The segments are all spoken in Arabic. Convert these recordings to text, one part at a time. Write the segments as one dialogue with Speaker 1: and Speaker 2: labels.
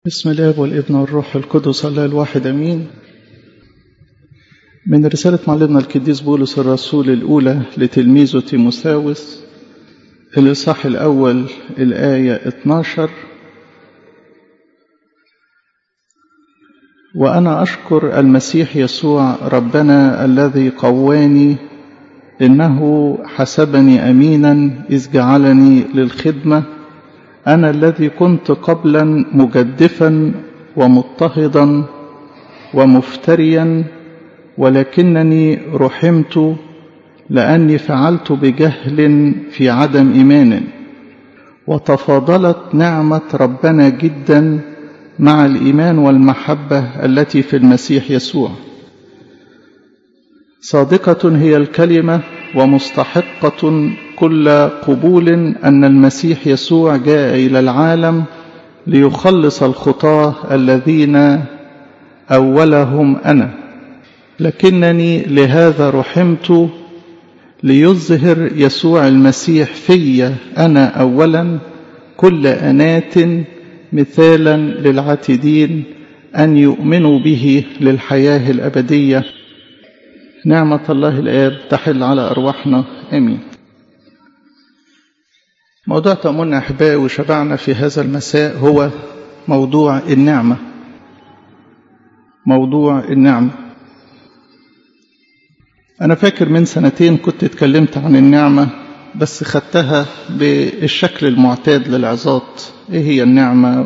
Speaker 1: بسم الله والابن والروح القدس الله الواحد أمين. من رسالة معلمنا القديس بولس الرسول الأولى لتلميذه تيموثاوس الإصحاح الأول الآية 12: وأنا أشكر المسيح يسوع ربنا الذي قواني إنه حسبني أمينا إذ جعلني للخدمة، أنا الذي كنت قبلا مجدفا ومضطهدا ومفتريا، ولكنني رحمت لأني فعلت بجهل في عدم إيمان، وتفاضلت نعمة ربنا جدا مع الإيمان والمحبة التي في المسيح يسوع. صادقة هي الكلمة ومستحقة كل قبول أن المسيح يسوع جاء إلى العالم ليخلص الخطاة الذين أولهم أنا، لكنني لهذا رحمت ليظهر يسوع المسيح في أنا أولا كل أنات مثالا للعاتدين أن يؤمنوا به للحياة الأبدية. نعمة الله الآب تحل على أرواحنا آمين. موضوع تأملنا أحبائي وشبعنا في هذا المساء هو موضوع النعمة. موضوع النعمة. أنا فاكر من سنتين كنت اتكلمت عن النعمة، بس خدتها بالشكل المعتاد للعظات. إيه هي النعمة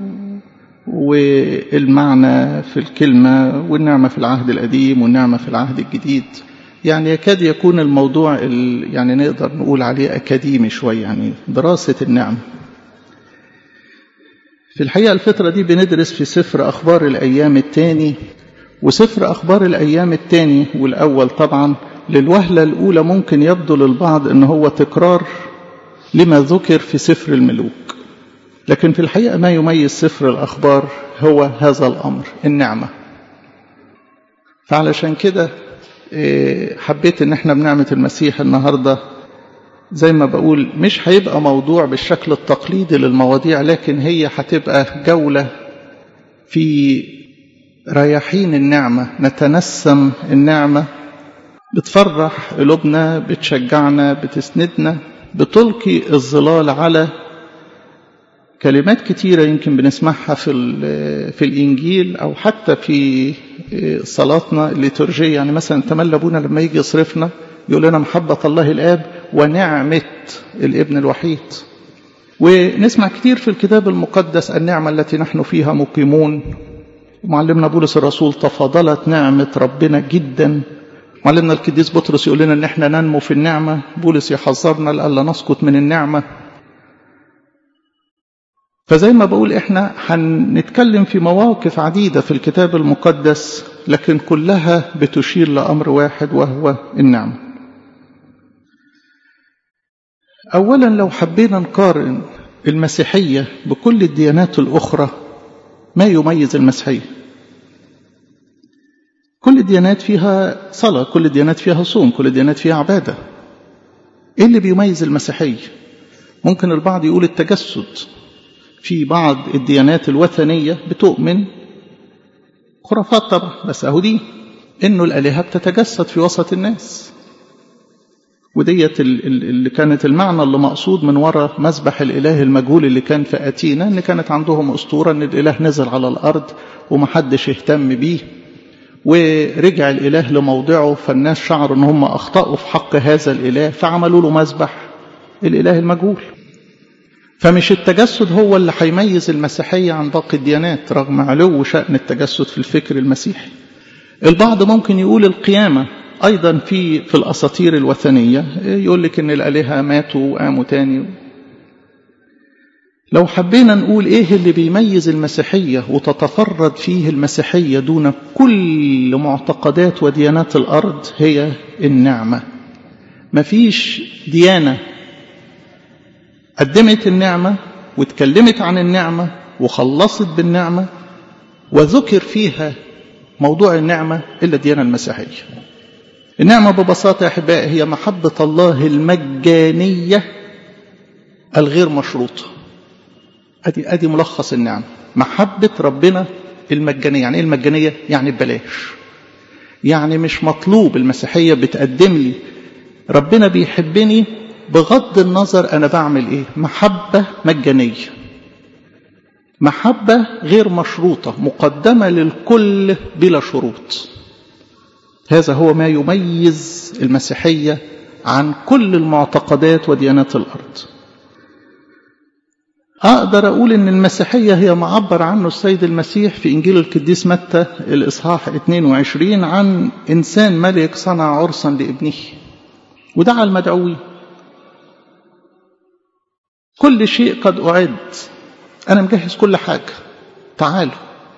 Speaker 1: والمعنى في الكلمة، والنعمة في العهد القديم والنعمة في العهد الجديد. يعني يكاد يكون الموضوع يعني نقدر نقول عليه أكاديمي شوية، يعني دراسة النعمة. في الحقيقة الفترة دي بندرس في سفر أخبار الأيام الثاني، وسفر أخبار الأيام الثاني والأول طبعا للوهلة الأولى ممكن يبدو للبعض أنه هو تكرار لما ذكر في سفر الملوك، لكن في الحقيقة ما يميز سفر الأخبار هو هذا الأمر، النعمة. فعلشان كده حبيت ان احنا بنعمة المسيح النهاردة زي ما بقول مش هيبقى موضوع بالشكل التقليدي للمواضيع، لكن هي هتبقى جولة في رياحين النعمة، نتنسم النعمة، بتفرح قلوبنا، بتشجعنا، بتسندنا، بتلقي الظلال على كلمات كتيرة يمكن بنسمعها في الإنجيل أو حتى في صلاتنا الليتورجية. يعني مثلا تملى أبونا لما يجي يصرفنا يقول لنا محبة الله الآب ونعمة الابن الوحيد. ونسمع كتير في الكتاب المقدس النعمة التي نحن فيها مقيمون. معلمنا بولس الرسول تفاضلت نعمة ربنا جدا. معلمنا القديس بطرس يقول لنا ان احنا ننمو في النعمة. بولس يحذرنا لألا نسقط من النعمة. فزي ما بقول احنا هنتكلم في مواقف عديدة في الكتاب المقدس، لكن كلها بتشير لأمر واحد وهو النعمة. أولا لو حبينا نقارن المسيحية بكل الديانات الأخرى، ما يميز المسيحية؟ كل الديانات فيها صلاة، كل الديانات فيها صوم، كل الديانات فيها عبادة. إيه اللي بيميز المسيحية؟ ممكن البعض يقول التجسد. في بعض الديانات الوثنية بتؤمن خرافات طبعا، بس أهو دي إنه الآلهة بتتجسد في وسط الناس، وديت اللي كانت المعنى اللي مقصود من وراء مذبح الإله المجهول اللي كان في أتينا، إن كانت عندهم أسطورة إن الإله نزل على الأرض ومحدش اهتم بيه، ورجع الإله لموضعه، فالناس شعروا إن هم أخطأوا في حق هذا الإله فعملوا له مذبح الإله المجهول. فمش التجسد هو اللي هيميز المسيحية عن باقي الديانات رغم علو شأن التجسد في الفكر المسيحي. البعض ممكن يقول القيامة أيضا في الأساطير الوثنية، يقول لك إن الآلهة ماتوا وقاموا تاني. لو حبينا نقول إيه اللي بيميز المسيحية وتتفرد فيه المسيحية دون كل معتقدات وديانات الأرض، هي النعمة. مفيش ديانة قدمت النعمة واتكلمت عن النعمة وخلصت بالنعمة وذكر فيها موضوع النعمة إلا الديانة المسيحية. النعمة ببساطة يا أحبائي هي محبة الله المجانية الغير مشروطة. ادي ملخص النعمة. محبة ربنا المجانية. يعني ايه المجانية؟ يعني ببلاش. يعني مش مطلوب. المسيحية بتقدم لي ربنا بيحبني بغض النظر انا بعمل ايه. محبة مجانية، محبة غير مشروطة، مقدمة للكل بلا شروط. هذا هو ما يميز المسيحية عن كل المعتقدات وديانات الأرض. أقدر أقول إن المسيحية هي معبر عنه السيد المسيح في إنجيل القديس متى الإصحاح 22 عن إنسان ملك صنع عرسا لابنه ودعا المدعوين. كل شيء قد أعد، أنا مجهز كل حاجة، تعالوا.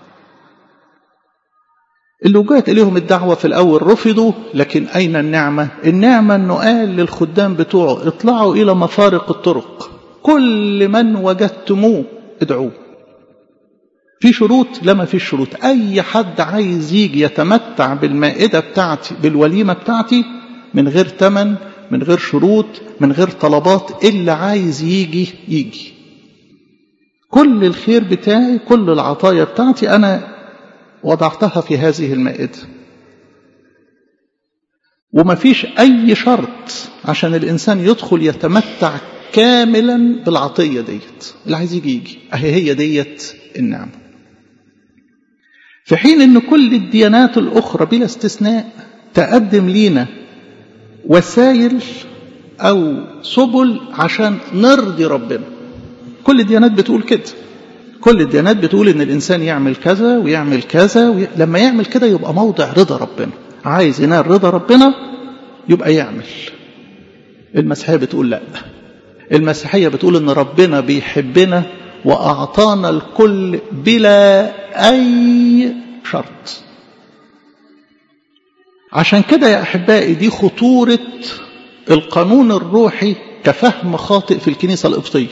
Speaker 1: اللي وجهت إليهم الدعوة في الأول رفضوا، لكن أين النعمة؟ النعمة أنه قال للخدام بتوعه اطلعوا إلى مفارق الطرق، كل من وجدتموه ادعوه. في شروط؟ لا، ما في شروط. أي حد عايز يجي يتمتع بالمائدة بتاعتي، بالوليمة بتاعتي، من غير ثمن، من غير شروط، من غير طلبات. اللي عايز يجي يجي. كل الخير بتاعي، كل العطايا بتاعتي أنا وضعتها في هذه المائدة. وما فيش أي شرط عشان الإنسان يدخل يتمتع كاملا بالعطية ديت. اللي عايز يجي يجي. هي ديت النعمة. في حين أن كل الديانات الأخرى بلا استثناء تقدم لينا وسائل أو سبل عشان نرضي ربنا. كل الديانات بتقول كده. كل الديانات بتقول ان الانسان يعمل كذا ويعمل كذا لما يعمل كده يبقى موضع رضا ربنا. عايز ينال رضا ربنا يبقى يعمل. المسيحية بتقول لا. المسيحية بتقول ان ربنا بيحبنا واعطانا الكل بلا اي شرط. عشان كده يا احبائي دي خطورة القانون الروحي كفهم خاطئ في الكنيسة القبطية.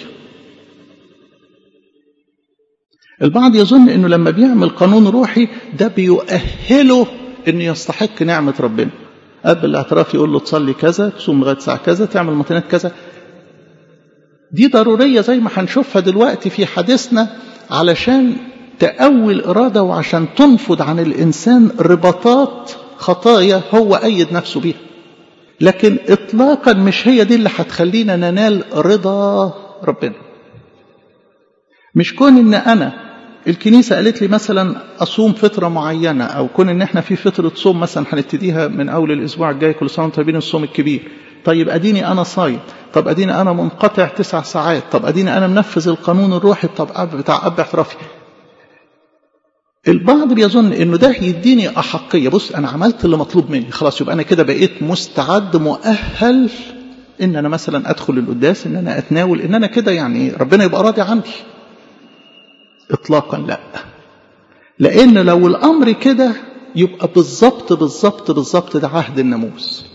Speaker 1: البعض يظن انه لما بيعمل قانون روحي ده بيؤهله انه يستحق نعمة ربنا. قبل الاعتراف يقول له تصلي كذا، تصوم لغاية ساعة كذا، تعمل متنات كذا. دي ضرورية زي ما هنشوفها دلوقتي في حديثنا علشان تقوي الإرادة وعشان تنفض عن الإنسان رباطات خطايا هو أيد نفسه بيها. لكن إطلاقا مش هي دي اللي هتخلينا ننال رضا ربنا. مش كون إن أنا الكنيسة قالت لي مثلا أصوم فترة معينة، أو كون إن إحنا في فترة صوم مثلا هنبتديها من أول الأسبوع الجاي، كل سنة وانتم طيبين، الصوم الكبير. طيب أديني أنا صايم، طب أديني أنا منقطع 9 ساعات، طب أديني أنا منفذ القانون الروحي بتاع أب احترافي. البعض بيظن إنه ده يديني أحقية. بص أنا عملت اللي مطلوب مني، خلاص يبقى أنا كده بقيت مستعد مؤهل إن أنا مثلا أدخل القداس، إن أنا أتناول، إن أنا كده يعني ربنا يبقى راضي عني. إطلاقا لا. لأن لو الأمر كده يبقى بالضبط ده عهد الناموس.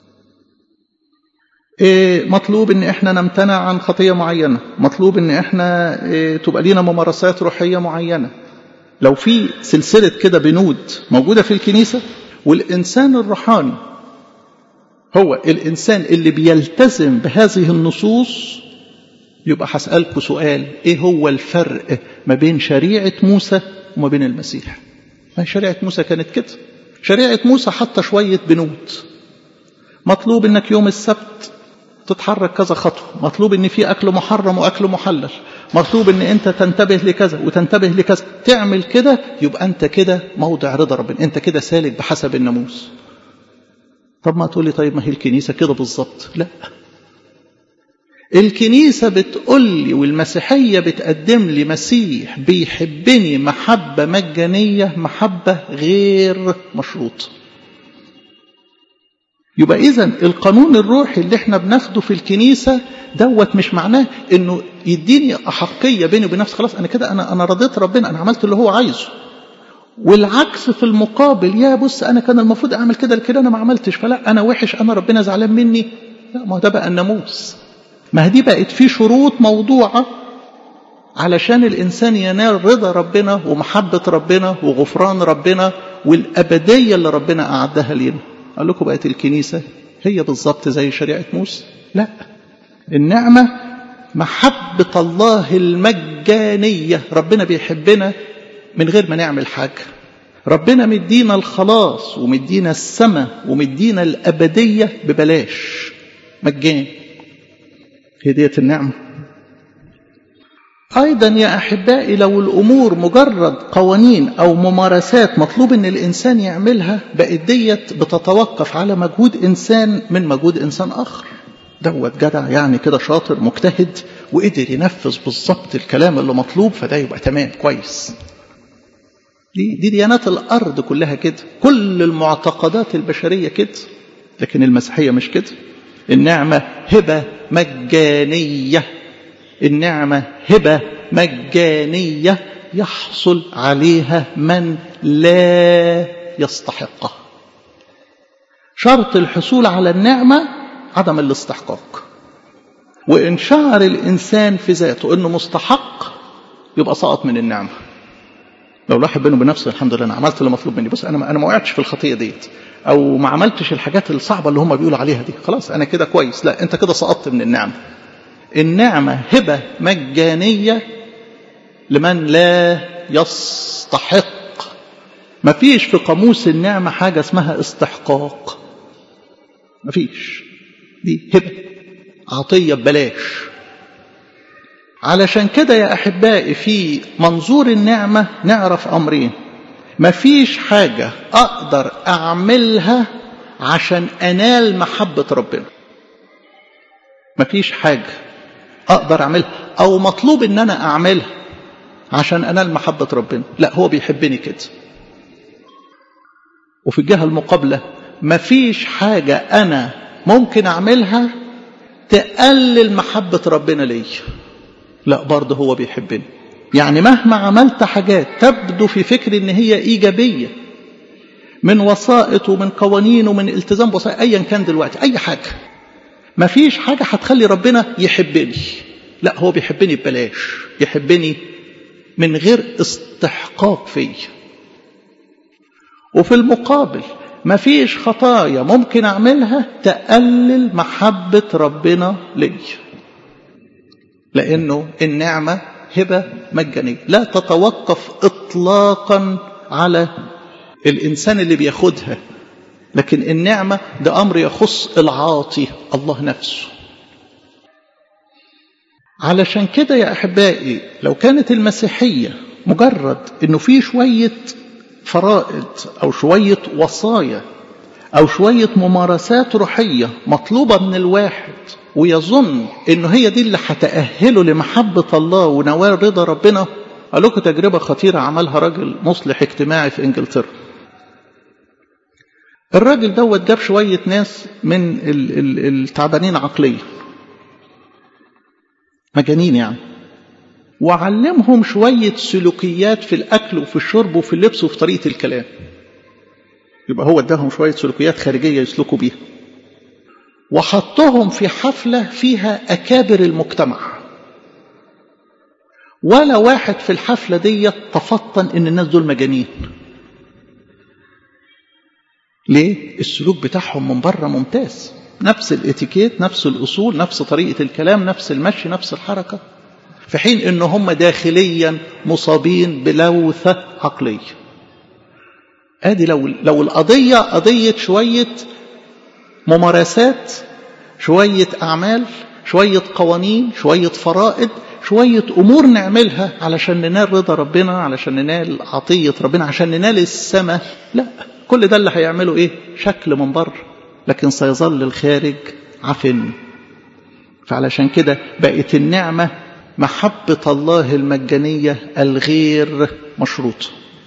Speaker 1: مطلوب ان احنا نمتنع عن خطية معينة، مطلوب ان احنا تبقى لينا ممارسات روحية معينة. لو في سلسلة كده بنود موجودة في الكنيسة، والإنسان الروحاني هو الإنسان اللي بيلتزم بهذه النصوص، يبقى هسألكوا سؤال: ايه هو الفرق ما بين شريعة موسى وما بين المسيح؟ ما شريعة موسى كانت كده. شريعة موسى حتى شوية بنود. مطلوب انك يوم السبت تتحرك كذا خطوة، مطلوب ان في اكل محرم واكل محلل، مطلوب ان انت تنتبه لكذا وتنتبه لكذا. تعمل كده يبقى انت كده موضع رضا ربنا، انت كده سالك بحسب الناموس. طب ما تقول لي طيب ما هي الكنيسة كده بالظبط. لا، الكنيسة بتقول لي والمسيحية بتقدم لي مسيح بيحبني محبة مجانية، محبة غير مشروطة. يبقى إذن القانون الروحي اللي احنا بناخده في الكنيسة دوت مش معناه انه يديني أحقية بيني وبين نفسي. خلاص انا كده انا رضيت ربنا، انا عملت اللي هو عايزه. والعكس في المقابل، يا بص انا كان المفروض اعمل كده لكده انا ما عملتش، فلا انا وحش، انا ربنا زعلان مني. لا، ما ده بقى الناموس. ما دي بقت في شروط موضوعة علشان الإنسان ينال رضا ربنا ومحبة ربنا وغفران ربنا والأبدية اللي ربنا أعدها لنا. قال لكم بقت الكنيسة هي بالضبط زي شريعة موسى؟ لا، النعمة محبة الله المجانية. ربنا بيحبنا من غير ما نعمل حاجة. ربنا مدينا الخلاص ومدينا السماء ومدينا الأبدية ببلاش، مجان. هدية النعمة. أيضا يا أحبائي لو الأمور مجرد قوانين أو ممارسات مطلوب أن الإنسان يعملها، بقت ديت بتتوقف على مجهود إنسان من مجهود إنسان آخر. دوت جدع يعني كده شاطر مجتهد وقدر ينفذ بالضبط الكلام اللي مطلوب، فده يبقى تمام كويس. دي ديانات الأرض كلها كده، كل المعتقدات البشرية كده. لكن المسيحية مش كده. النعمة هبة مجانية. النعمة هبة مجانية يحصل عليها من لا يستحقها. شرط الحصول على النعمة عدم الاستحقاق. وإن شعر الإنسان في ذاته أنه مستحق يبقى سقط من النعمة. لو لاحظ بينه بنفسه الحمد لله أنا عملت اللي مطلوب مني، بس أنا ما وقعتش في الخطية ديت، أو ما عملتش الحاجات الصعبة اللي هم بيقولوا عليها دي، خلاص أنا كده كويس. لا، أنت كده سقطت من النعمة. النعمة هبة مجانية لمن لا يستحق. ما فيش في قاموس النعمة حاجة اسمها استحقاق، ما فيش. دي هبة، عطية ببلاش. علشان كده يا أحبائي في منظور النعمة نعرف أمرين. ما فيش حاجة أقدر أعملها عشان أنال محبة ربنا. ما فيش حاجة أقدر أعملها أو مطلوب أن أنا أعملها عشان أنال محبة ربنا. لا، هو بيحبني كده. وفي الجهة المقابلة ما فيش حاجة أنا ممكن أعملها تقلل محبة ربنا لي. لا، برضه هو بيحبني. يعني مهما عملت حاجات تبدو في فكر ان هي ايجابية من وسائط ومن قوانين ومن التزام بوسائط ايا كان دلوقتي اي حاجة، ما فيش حاجة هتخلي ربنا يحبني. لا، هو بيحبني ببلاش، يحبني من غير استحقاق فيه. وفي المقابل ما فيش خطايا ممكن اعملها تقلل محبة ربنا لي، لانه النعمة هبة مجانية لا تتوقف اطلاقا على الانسان اللي بياخدها. لكن النعمة ده امر يخص العاطي الله نفسه. علشان كده يا احبائي لو كانت المسيحية مجرد انه في شوية فرائض او شوية وصايا او شوية ممارسات روحية مطلوبة من الواحد ويظن انه هي دي اللي هتأهله لمحبة الله ونوال رضا ربنا، قال لكم تجربة خطيرة عملها راجل مصلح اجتماعي في انجلترا. الراجل دوت جاب شوية ناس من التعبانين عقليا، مجانين يعني، وعلمهم شوية سلوكيات في الأكل وفي الشرب وفي اللبس وفي طريقة الكلام. يبقى هو اداهم شوية سلوكيات خارجية يسلكوا بيها، وحطهم في حفلة فيها أكابر المجتمع. ولا واحد في الحفلة دي تفطن إن الناس دول مجانين. ليه؟ السلوك بتاعهم من بره ممتاز، نفس الاتيكيت، نفس الأصول، نفس طريقة الكلام، نفس المشي، نفس الحركة، في حين إن هم داخليا مصابين بلوثة عقلية. ادي لو القضية قضية شوية ممارسات، شوية أعمال، شوية قوانين، شوية فرائض، شوية أمور نعملها علشان ننال رضا ربنا، علشان ننال عطية ربنا، عشان ننال السماء، لا، كل ده اللي هيعمله إيه؟ شكل من بره، لكن سيظل الخارج عفن. فعلشان كده بقت النعمة محبة الله المجانية الغير مشروطة.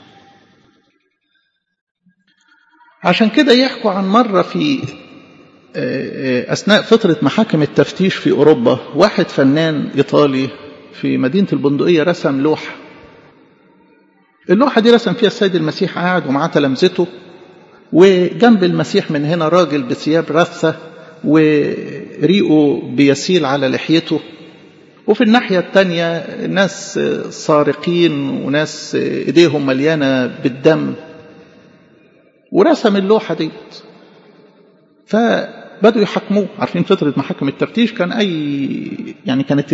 Speaker 1: عشان كده يحكوا عن مرة في أثناء فترة محاكم التفتيش في أوروبا، واحد فنان إيطالي في مدينة البندقية رسم لوحة. اللوحة دي رسم فيها السيد المسيح قاعد ومعاه تلامذته، وجنب المسيح من هنا راجل بثياب رثة وريقه بيسيل على لحيته، وفي الناحية التانية ناس سارقين وناس ايديهم مليانة بالدم. ورسم اللوحة دي، بدوا يحكموه. عارفين فترة محاكم التفتيش كان يعني كانت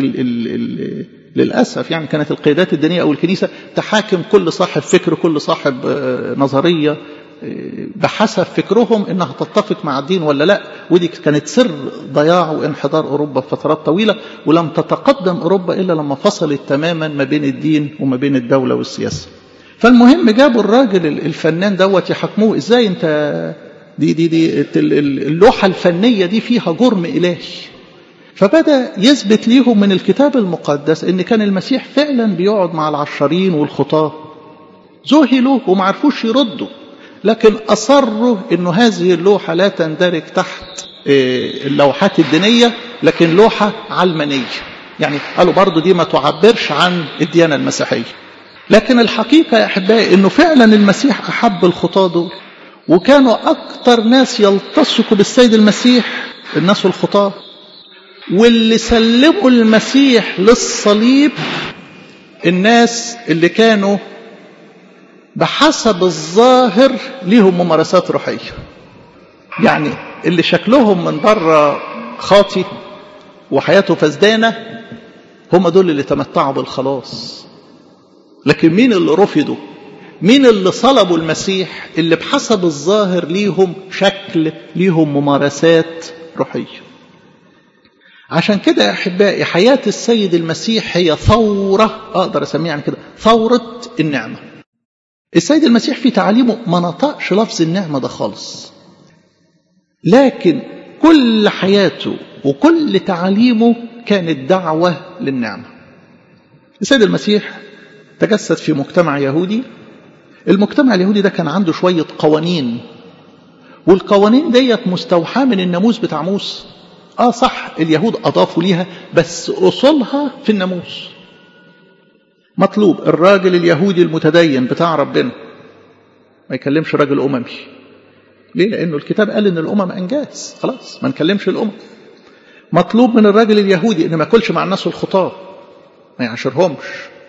Speaker 1: للأسف يعني كانت القيادات الدينية أو الكنيسة تحاكم كل صاحب فكر، كل صاحب نظرية بحسب فكرهم إنها تتفق مع الدين ولا لا. ودي كانت سر ضياع وانحدار أوروبا فترات طويلة، ولم تتقدم أوروبا إلا لما فصلت تماما ما بين الدين وما بين الدولة والسياسة. فالمهم جابوا الراجل الفنان دوت يحكموه. إزاي أنت دي اللوحة الفنية دي فيها جرم إلهي. فبدأ يثبت ليهم من الكتاب المقدس إن كان المسيح فعلا بيقعد مع العشرين والخطاة. ذهلوا وما عرفوش يردوا، لكن أصروا إنه هذه اللوحة لا تندرج تحت اللوحات الدينية، لكن لوحة علمانية. يعني قالوا برضو دي ما تعبرش عن الديانة المسيحية. لكن الحقيقة يا أحبائي إنه فعلا المسيح أحب الخطاة دول، وكانوا أكتر ناس يلتصقوا بالسيد المسيح الناس الخطاة. واللي سلموا المسيح للصليب الناس اللي كانوا بحسب الظاهر ليهم ممارسات روحية، يعني اللي شكلهم من بره خاطي وحياته فسدانة، هم دول اللي تمتعوا بالخلاص. لكن مين اللي رفضوا؟ مين اللي صلبوا المسيح؟ اللي بحسب الظاهر ليهم شكل، ليهم ممارسات روحية. عشان كده يا أحبائي حياة السيد المسيح هي ثورة، أقدر أسميها يعني كده ثورة النعمة. السيد المسيح في تعاليمه ما نطقش لفظ النعمة ده خالص، لكن كل حياته وكل تعاليمه كانت دعوة للنعمة. السيد المسيح تجسد في مجتمع يهودي. المجتمع اليهودي ده كان عنده شوية قوانين، والقوانين ديت مستوحاة من الناموس بتاع موسى. صح اليهود أضافوا ليها، بس أصولها في الناموس. مطلوب الراجل اليهودي المتدين بتاع ربنا ما يكلمش راجل أممي. ليه؟ لأنه الكتاب قال إن الأمم أنجاس، خلاص ما نكلمش الأمم. مطلوب من الراجل اليهودي إنه ما ياكلش مع الناس الخطاة، ما يعاشرهمش.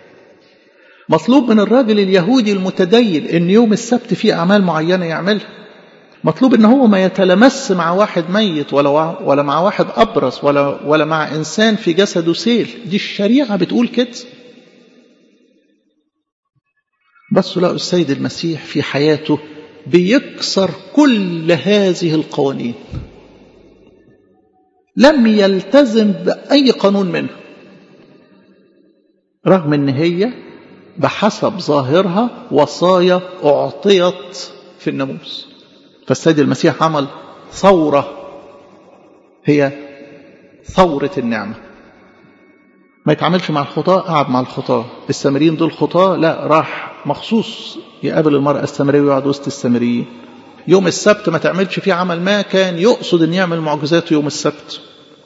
Speaker 1: مطلوب من الراجل اليهودي المتدين إن يوم السبت فيه أعمال معينة يعملها. مطلوب إن هو ما يتلمس مع واحد ميت ولا مع واحد أبرص ولا مع إنسان في جسده سيل. دي الشريعة بتقول كده. بس لا، السيد المسيح في حياته بيكسر كل هذه القوانين، لم يلتزم بأي قانون منها، رغم ان هي بحسب ظاهرها وصايا أعطيت في الناموس. فالسيد المسيح عمل ثورة، هي ثورة النعمة. ما يتعاملش مع الخطاة، قعد مع الخطاة. السامريين دول خطاة، لا، راح مخصوص يقابل المرأة السامرية ويقعد وسط السامريين. يوم السبت ما تعملش فيه عمل ما، كان يقصد ان يعمل معجزات يوم السبت.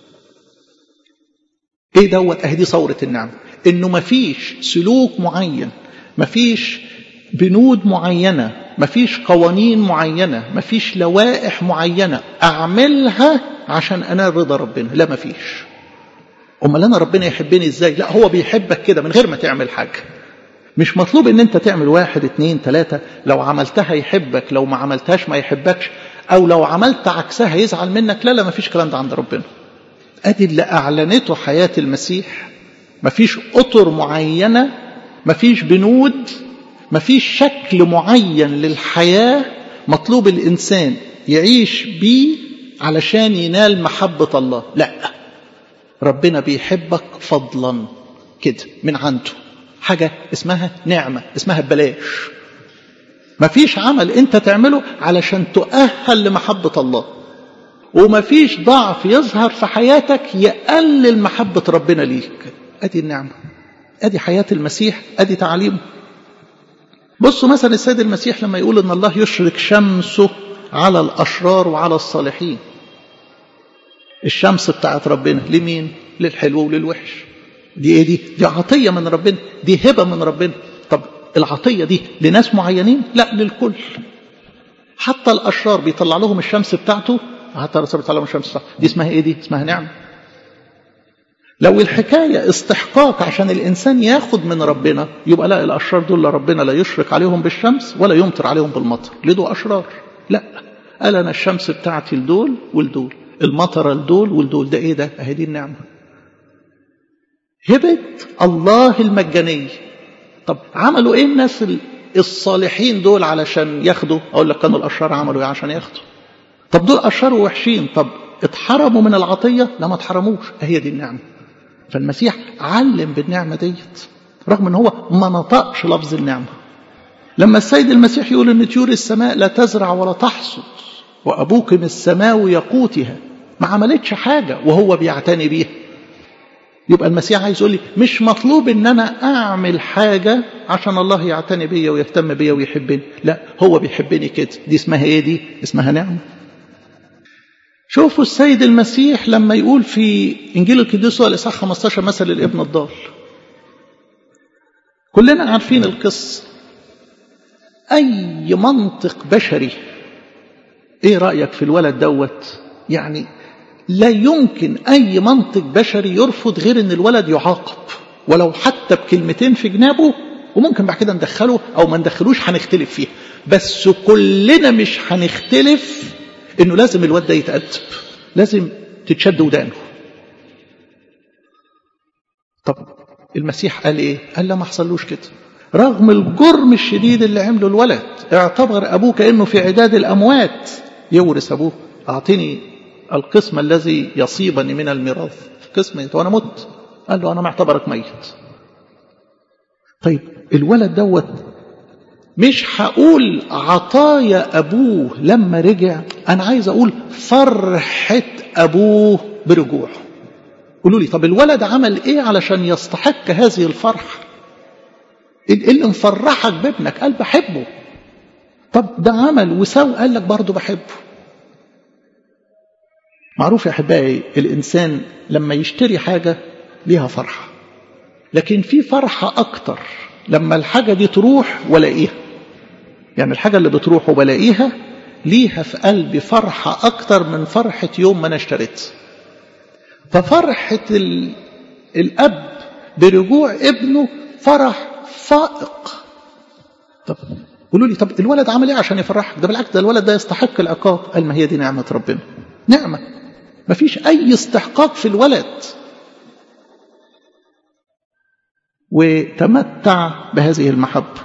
Speaker 1: ايه دوت؟ اهي دي ثورة النعمة. انه ما فيش سلوك معين، ما فيش بنود معينة، ما فيش قوانين معينة، ما فيش لوائح معينة اعملها عشان انال رضا ربنا. لا، ما فيش. امال انا ربنا يحبني ازاي؟ لا، هو بيحبك كده من غير ما تعمل حاجة. مش مطلوب ان انت تعمل 1 2 3، لو عملتها يحبك، لو ما عملتهاش ما يحبكش، او لو عملت عكسها يزعل منك. لا، ما فيش كلام ده عند ربنا. ادي اللي اعلنته حياة المسيح. ما فيش اطر معينة، ما فيش بنود، ما فيش شكل معين للحياة مطلوب الانسان يعيش بيه علشان ينال محبة الله. لا، ربنا بيحبك فضلا كده من عنده، حاجة اسمها نعمة، اسمها ببلاش. مفيش عمل انت تعمله علشان تؤهل لمحبة الله، ومفيش ضعف يظهر في حياتك يقلل محبة ربنا ليك. ادي النعمة، ادي حياة المسيح، ادي تعليمه. بصوا مثلا السيد المسيح لما يقول ان الله يشرق شمسه على الاشرار وعلى الصالحين. الشمس بتاعت ربنا لمين؟ للحلو وللوحش. دي ايه؟ دي عطية من ربنا، دي هبة من ربنا. طب العطية دي لناس معينين؟ لا، للكل. حتى الأشرار بيطلع لهم الشمس بتاعته، حتى الأشرار بيطلع لهم الشمس بتاعته. دي اسمها ايه؟ دي اسمها نعمة. لو الحكاية استحقاق عشان الإنسان ياخد من ربنا، يبقى لا، الأشرار دول ربنا لا يشرق عليهم بالشمس ولا يمطر عليهم بالمطر. ليه؟ دول أشرار. لا، قال أنا الشمس بتاعتي لدول ولدول. المطره لدول ولدول. ده ايه ده؟ اهي دي النعمه، هبه الله المجانيه. طب عملوا ايه الناس الصالحين دول علشان ياخدوا؟ اقول لك كانوا الاشرار عملوا ايه عشان ياخدوا؟ طب دول اشرار ووحشين، طب اتحرموا من العطيه؟ لا ما اتحرموش، هي دي النعمه. فالمسيح علم بالنعمه ديت رغم ان هو ما نطقش لفظ النعمه. لما السيد المسيح يقول ان طيور السماء لا تزرع ولا تحصد وابوكم السماوي يقوتها، ما عملتش حاجه وهو بيعتني بيها. يبقى المسيح عايز يقول لي مش مطلوب ان انا اعمل حاجه عشان الله يعتني بيا ويهتم بيا ويحبني، لا هو بيحبني كده. دي اسمها ايه؟ دي اسمها نعمه. شوفوا السيد المسيح لما يقول في انجيل القديس الاصحاح 15 مثل الابن الضال. كلنا عارفين القصه. اي منطق بشري ايه رايك في الولد دوت؟ يعني لا يمكن أي منطق بشري يرفض غير أن الولد يعاقب ولو حتى بكلمتين في جنابه، وممكن بعد كده ندخله أو ما ندخلوش هنختلف فيها، بس كلنا مش هنختلف أنه لازم الولد ده يتأدب، لازم تتشد ودانه. طب المسيح قال إيه؟ قال لا ما حصلوش كده. رغم الجرم الشديد اللي عمله الولد، اعتبر أبوه كأنه في عداد الأموات يورث أبوه. أعطيني القسم الذي يصيبني من الميراث، قسم وانا مت. قال له انا معتبرك ميت. طيب الولد دوت مش هقول عطايا ابوه لما رجع، انا عايز اقول فرحة ابوه برجوعه. قولوا لي طب الولد عمل ايه علشان يستحق هذه الفرحة؟ اللي مفرحك بابنك قال بحبه. طب ده عمل وسوى، قال لك برضه بحبه. معروف يا أحبائي الإنسان لما يشتري حاجة ليها فرحة، لكن في فرحة أكتر لما الحاجة دي تروح ولاقيها. يعني الحاجة اللي بتروح وبلاقيها ليها في قلبي فرحة أكتر من فرحة يوم ما أنا اشتريت. ففرحة الأب برجوع ابنه فرح فائق. طب قولوا لي طب الولد عمل ايه عشان يفرحك؟ ده بالعكس، ده الولد ده يستحق العقاب. قال ما هي دي نعمة ربنا، نعمة ما فيش أي استحقاق في الولد. وتمتع بهذه المحبة.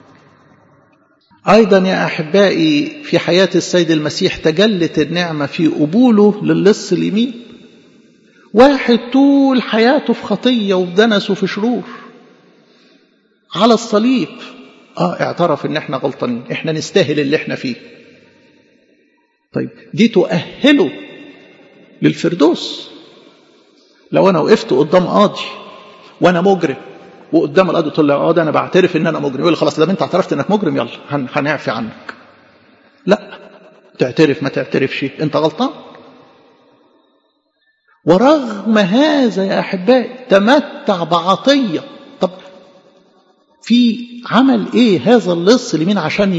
Speaker 1: أيضا يا أحبائي في حياة السيد المسيح تجلت النعمة في قبوله للص اليمين. واحد طول حياته في خطية وفي دنس وفي شرور، على الصليب اعترف ان احنا غلطانين، احنا نستاهل اللي احنا فيه. طيب دي تؤهله للفردوس. لو انا وقفت قدام قاضي وانا مجرم وقدام القاضي قلت له ده انا بعترف ان انا مجرم، يقول لي خلاص ده انت اعترفت انك مجرم يلا هنعفي عنك. لا، تعترف ما تعترفش انت غلطان. ورغم هذا يا احبائي تمتع بعطيه. طب في عمل ايه هذا اللص اليمين عشان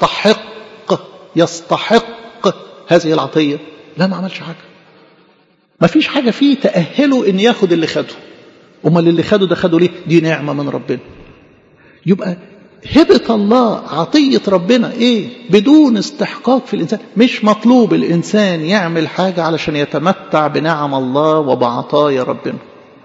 Speaker 1: يستحق هذه العطيه؟ لا ما عملش حاجه. ما فيش حاجة فيه تأهله إن ياخد اللي خده. أمال اللي خده ده خده ليه؟ دي نعمة من ربنا. يبقى هبة الله عطية ربنا إيه؟ بدون استحقاق في الإنسان. مش مطلوب الإنسان يعمل حاجة علشان يتمتع بنعم الله وبعطايا ربنا.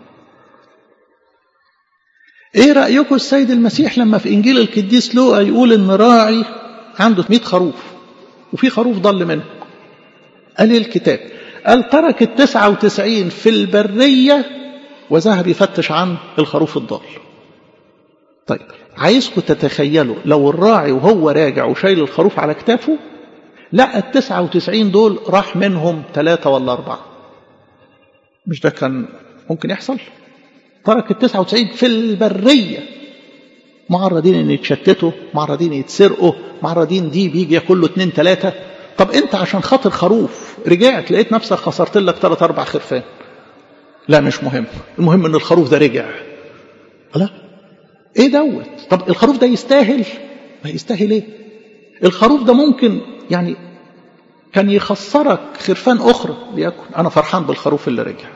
Speaker 1: إيه رأيكم السيد المسيح لما في إنجيل القديس لوقا يقول إن راعي عنده 100 خروف وفي خروف ضل منه؟ قال الكتاب قال ترك 99 في البرية وذهب يفتش عن الخروف الضال. طيب عايزكم تتخيلوا لو الراعي وهو راجع وشايل الخروف على كتافه لقى 99 دول راح منهم 3 ولا 4، مش ده كان ممكن يحصل؟ ترك 99 في البرية، معرضين ان يتشتتوا، معرضين يتسرقوا، معرضين دي بيجي ياكل له 2 3. طب انت عشان خاطر خروف رجعت لقيت نفسك خسرت لك 3 4 خرفان. لا مش مهم، المهم ان الخروف ده رجع. لا ايه دوت؟ طب الخروف ده يستاهل؟ ما يستاهل ايه؟ الخروف ده ممكن يعني كان يخسرك خرفان اخرى ليكن. انا فرحان بالخروف اللي رجع.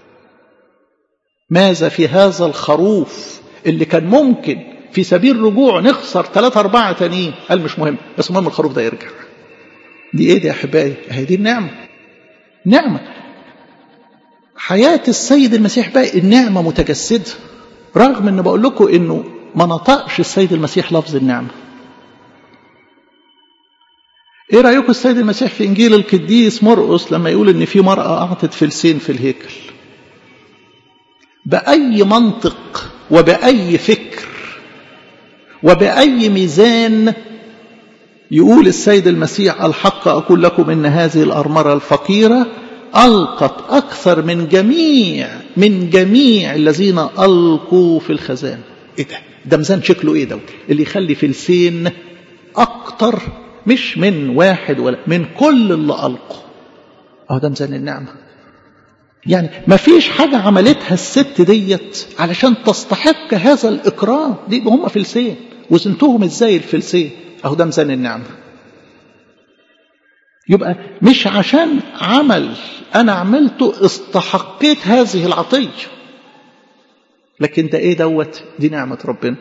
Speaker 1: ماذا في هذا الخروف اللي كان ممكن في سبيل رجوع نخسر 3 4 تانيين؟ قال مش مهم، بس المهم الخروف ده يرجع. دي ايه دي يا احبائي؟ هي دي النعمه. نعمة. حياة السيد المسيح بقى النعمة متجسدة، رغم ان بقول لكم انه ما نطقش السيد المسيح لفظ النعمة. ايه رأيكم السيد المسيح في انجيل القديس مرقس لما يقول ان في مرأة اعطت فلسين في الهيكل؟ بأي منطق وبأي فكر وبأي ميزان يقول السيد المسيح الحق أقول لكم إن هذه الأرملة الفقيرة ألقت أكثر من جميع الذين ألقوا في الخزان؟ إيه ده ميزان شكله إيه ده اللي يخلي فلسين أكتر، مش من واحد ولا من كل اللي ألقوا؟ ده ميزان النعمة. يعني ما فيش حاجة عملتها الست ديت علشان تستحق هذا الإكرام. دي هم فلسين وزنتهم إزاي الفلسين؟ ده ميزان النعمة. يبقى مش عشان عمل أنا عملته استحقيت هذه العطية، لكن ده إيه دوت؟ دي نعمة ربنا.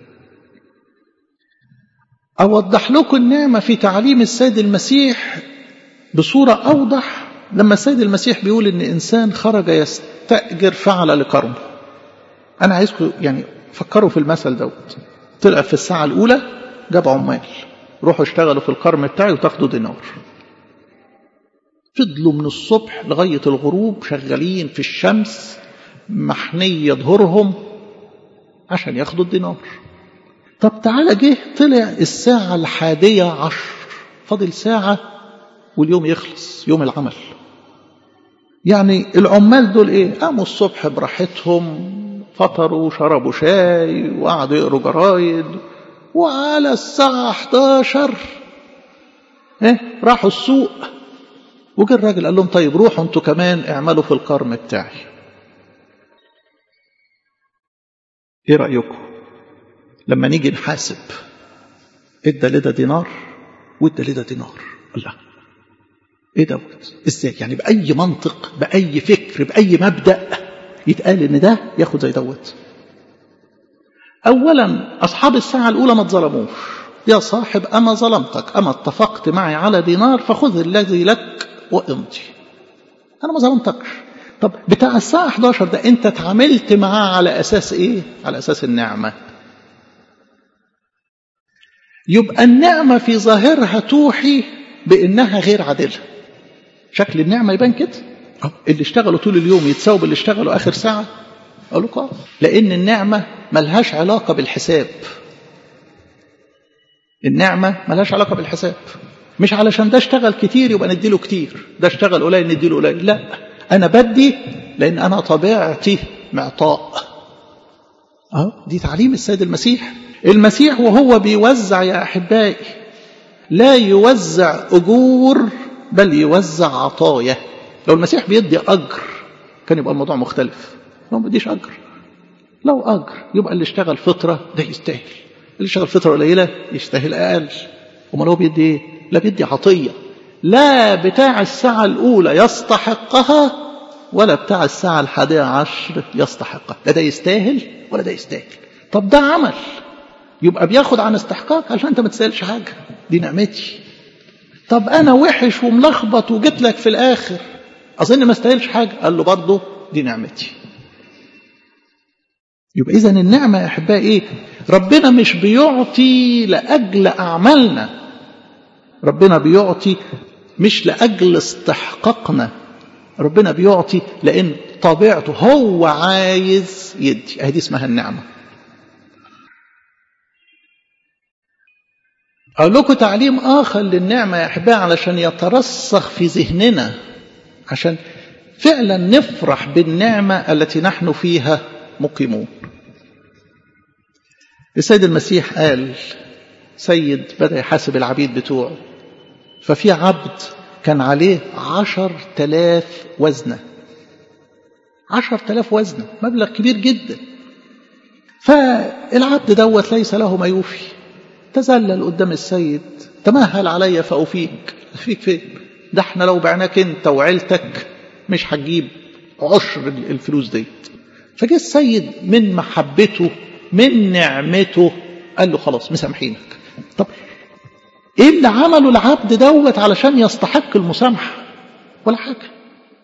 Speaker 1: أوضح لكم النعمة في تعليم السيد المسيح بصورة أوضح لما السيد المسيح بيقول إن إنسان خرج يستأجر فعل لكرمه. أنا عايزكم يعني فكروا في المثل دوت. طلع في الساعة الأولى جاب عمال، روحوا اشتغلوا في الكرم بتاعي وتاخدوا دينار. فضلوا من الصبح لغاية الغروب شغالين في الشمس محنية ظهورهم عشان ياخدوا الدينار. طب تعالى جه طلع الساعة 11، فاضل ساعة واليوم يخلص، يوم العمل. يعني العمال دول ايه؟ قاموا الصبح براحتهم، فطروا وشربوا شاي وقعدوا يقروا جرايد، وعلى الساعة 11 راحوا السوق. وجه الراجل قال لهم طيب روحوا انتوا كمان اعملوا في الكرم بتاعي. ايه رأيكم لما نيجي نحاسب؟ ادى لده دينار وادى لده دينار. الله، ايه دوت؟ ازاي يعني؟ بأي منطق، بأي فكر، بأي مبدأ يتقال ان ده ياخد زي دوت؟ اولا اصحاب الساعة الاولى ما اتظلموش. يا صاحب اما ظلمتك، اما اتفقت معي على دينار فخذ الذي لك وامضي، انا ما ظلمتكش. طب بتاع الساعة 11 ده انت اتعاملت معاه على اساس ايه؟ على اساس النعمة. يبقى النعمة في ظاهرها توحي بانها غير عادلة. شكل النعمة يبان كده. اللي اشتغلوا طول اليوم يتساووا باللي اشتغلوا اخر ساعة؟ اقول لكم لان النعمة ملهاش علاقة بالحساب. النعمة ملهاش علاقة بالحساب. مش علشان ده اشتغل كتير يبقى نديله كتير، ده اشتغل قليل نديله قليل. لا، انا بدي لان انا طبيعتي معطاء. دي تعليم السيد المسيح. المسيح وهو بيوزع يا احبائي لا يوزع اجور بل يوزع عطايا. لو المسيح بيدي اجر كان يبقى الموضوع مختلف. لو ما بيديش اجر، لو اجر يبقى اللي اشتغل فتره ده يستاهل، اللي اشتغل فتره قليله يستاهل اقل. امال هو بيدي ايه؟ لا بيدي عطيه. لا بتاع الساعه الاولى يستحقها ولا بتاع الساعه 11 يستحقها. لا ده يستاهل ولا ده يستاهل. طب ده عمل يبقى بياخد عن استحقاق عشان انت ما تستاهلش حاجه، دي نعمتي. طب انا وحش وملخبط وجيت لك في الاخر اظن ما استاهلش حاجه، قال له برضه دي نعمتي. يبقى اذا النعمه يا احبائي ايه؟ ربنا مش بيعطي لاجل اعمالنا، ربنا بيعطي مش لاجل استحقاقنا، ربنا بيعطي لان طبيعته هو عايز يدي. دي اسمها النعمه. اقول لكم تعليم اخر للنعمه يا احبائي علشان يترسخ في ذهننا، عشان فعلا نفرح بالنعمه التي نحن فيها مقيمون. السيد المسيح قال سيد بدأ يحاسب العبيد بتوعه، ففي عبد كان عليه 10,000 وزنة. 10,000 وزنة مبلغ كبير جدا. فالعبد دوت ليس له ما يوفي، تذلل قدام السيد، تمهل علي فأوفيك. أوفيك فين؟ ده احنا لو بعناك انت وعيلتك مش هتجيب عشر الفلوس دي. فجاء السيد من محبته من نعمته قال له خلاص مسامحينك. طب ايه اللي عمله العبد دوت علشان يستحق المسامحة؟ ولا حاجة.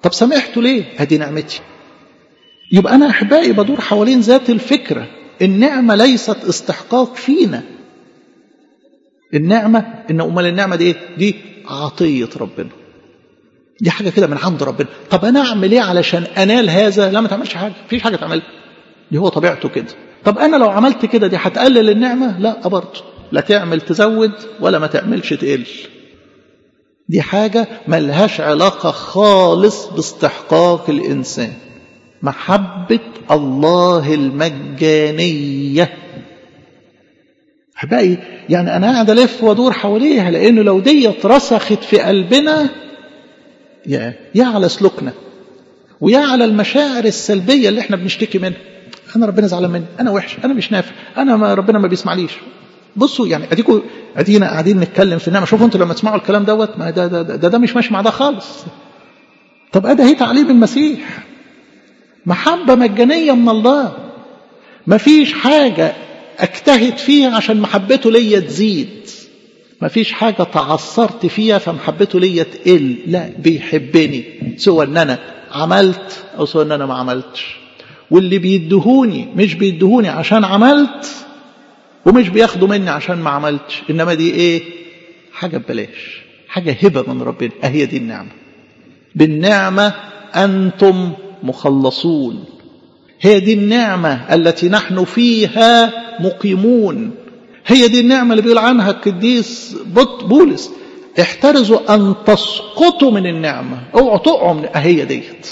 Speaker 1: طب سامحته ليه؟ هذه نعمتي. يبقى أنا أحبائي بدور حوالين ذات الفكرة. النعمة ليست استحقاق فينا. النعمة أمال النعمة دي إيه؟ دي عطية ربنا، دي حاجة كده من عند ربنا. طب أنا أعمل إيه علشان أنال هذا؟ لا، ما تعملش حاجة، مفيش حاجة تعملها، دي هو طبيعته كده. طب أنا لو عملت كده دي هتقلل النعمة؟ لا برضه، لا تعمل تزود ولا ما تعملش تقل. دي حاجة ملهاش علاقة خالص باستحقاق الإنسان. محبة الله المجانية. أحبائي يعني أنا قاعد ألف وأدور حواليها، لأنه لو دي اترسخت في قلبنا يا على سلوكنا ويا على المشاعر السلبية اللي احنا بنشتكي منها. أنا ربنا زعلان مني، أنا وحش، أنا مش نافع، ربنا ما بيسمعليش. بصوا يعني أدينا قاعدين نتكلم في النعمة. شوفوا أنتوا لما تسمعوا الكلام دوت، ما ده مش ماشي مع ده خالص. طب ده هي تعليم المسيح، محبة مجانية من الله. ما فيش حاجة اجتهد فيها عشان محبته ليا تزيد، ما فيش حاجة تعثرت فيها فمحبته ليا تقل. لا، بيحبني سواء ان انا عملت او سواء ان انا ما عملتش. واللي بيدهوني مش بيدهوني عشان عملت، ومش بياخدوا مني عشان ما عملتش، انما دي ايه؟ حاجة ببلاش، حاجة هبة من ربنا. اهي دي النعمة. بالنعمة انتم مخلصون. هي دي النعمة التي نحن فيها مقيمون. هي دي النعمة اللي بيقول عنها القديس بولس: احترزوا أن تسقطوا من النعمة، اوعوا تقعوا من. هي ديت.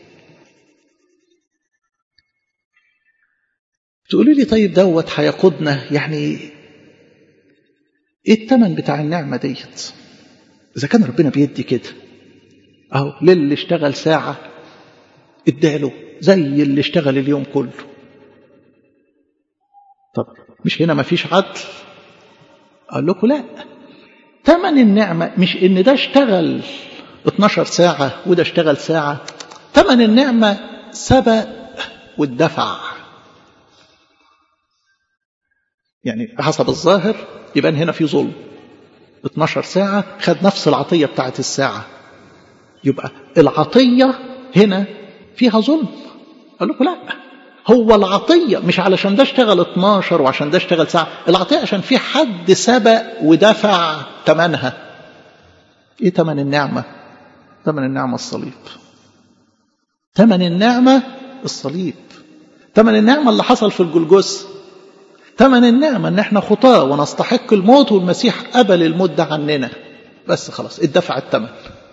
Speaker 1: تقولوا لي طيب دوت هيقودنا يعني ايه الثمن بتاع النعمة ديت؟ إذا كان ربنا بيدي كده أهو، للي اشتغل ساعة اداله زي اللي اشتغل اليوم كله. طب مش هنا ما فيش عدل؟ أقول لكم لا، ثمن النعمة مش إن ده اشتغل 12 ساعة وده اشتغل ساعة. ثمن النعمة سبق والدفع. يعني بحسب الظاهر يبقى هنا في ظلم. 12 ساعة خد نفس العطية بتاعت الساعة، يبقى العطية هنا فيها ظلم. أقول لكم لا، هو العطية مش علشان ده اشتغل 12 وعشان ده اشتغل ساعة. العطية عشان في حد سبق ودفع ثمنها. ايه ثمن النعمة؟ ثمن النعمة الصليب. ثمن النعمة الصليب. ثمن النعمة اللي حصل في الجلجثة. ثمن النعمة ان احنا خطاة ونستحق الموت، والمسيح قبل الموت ده عننا. بس خلاص اتدفع الثمن.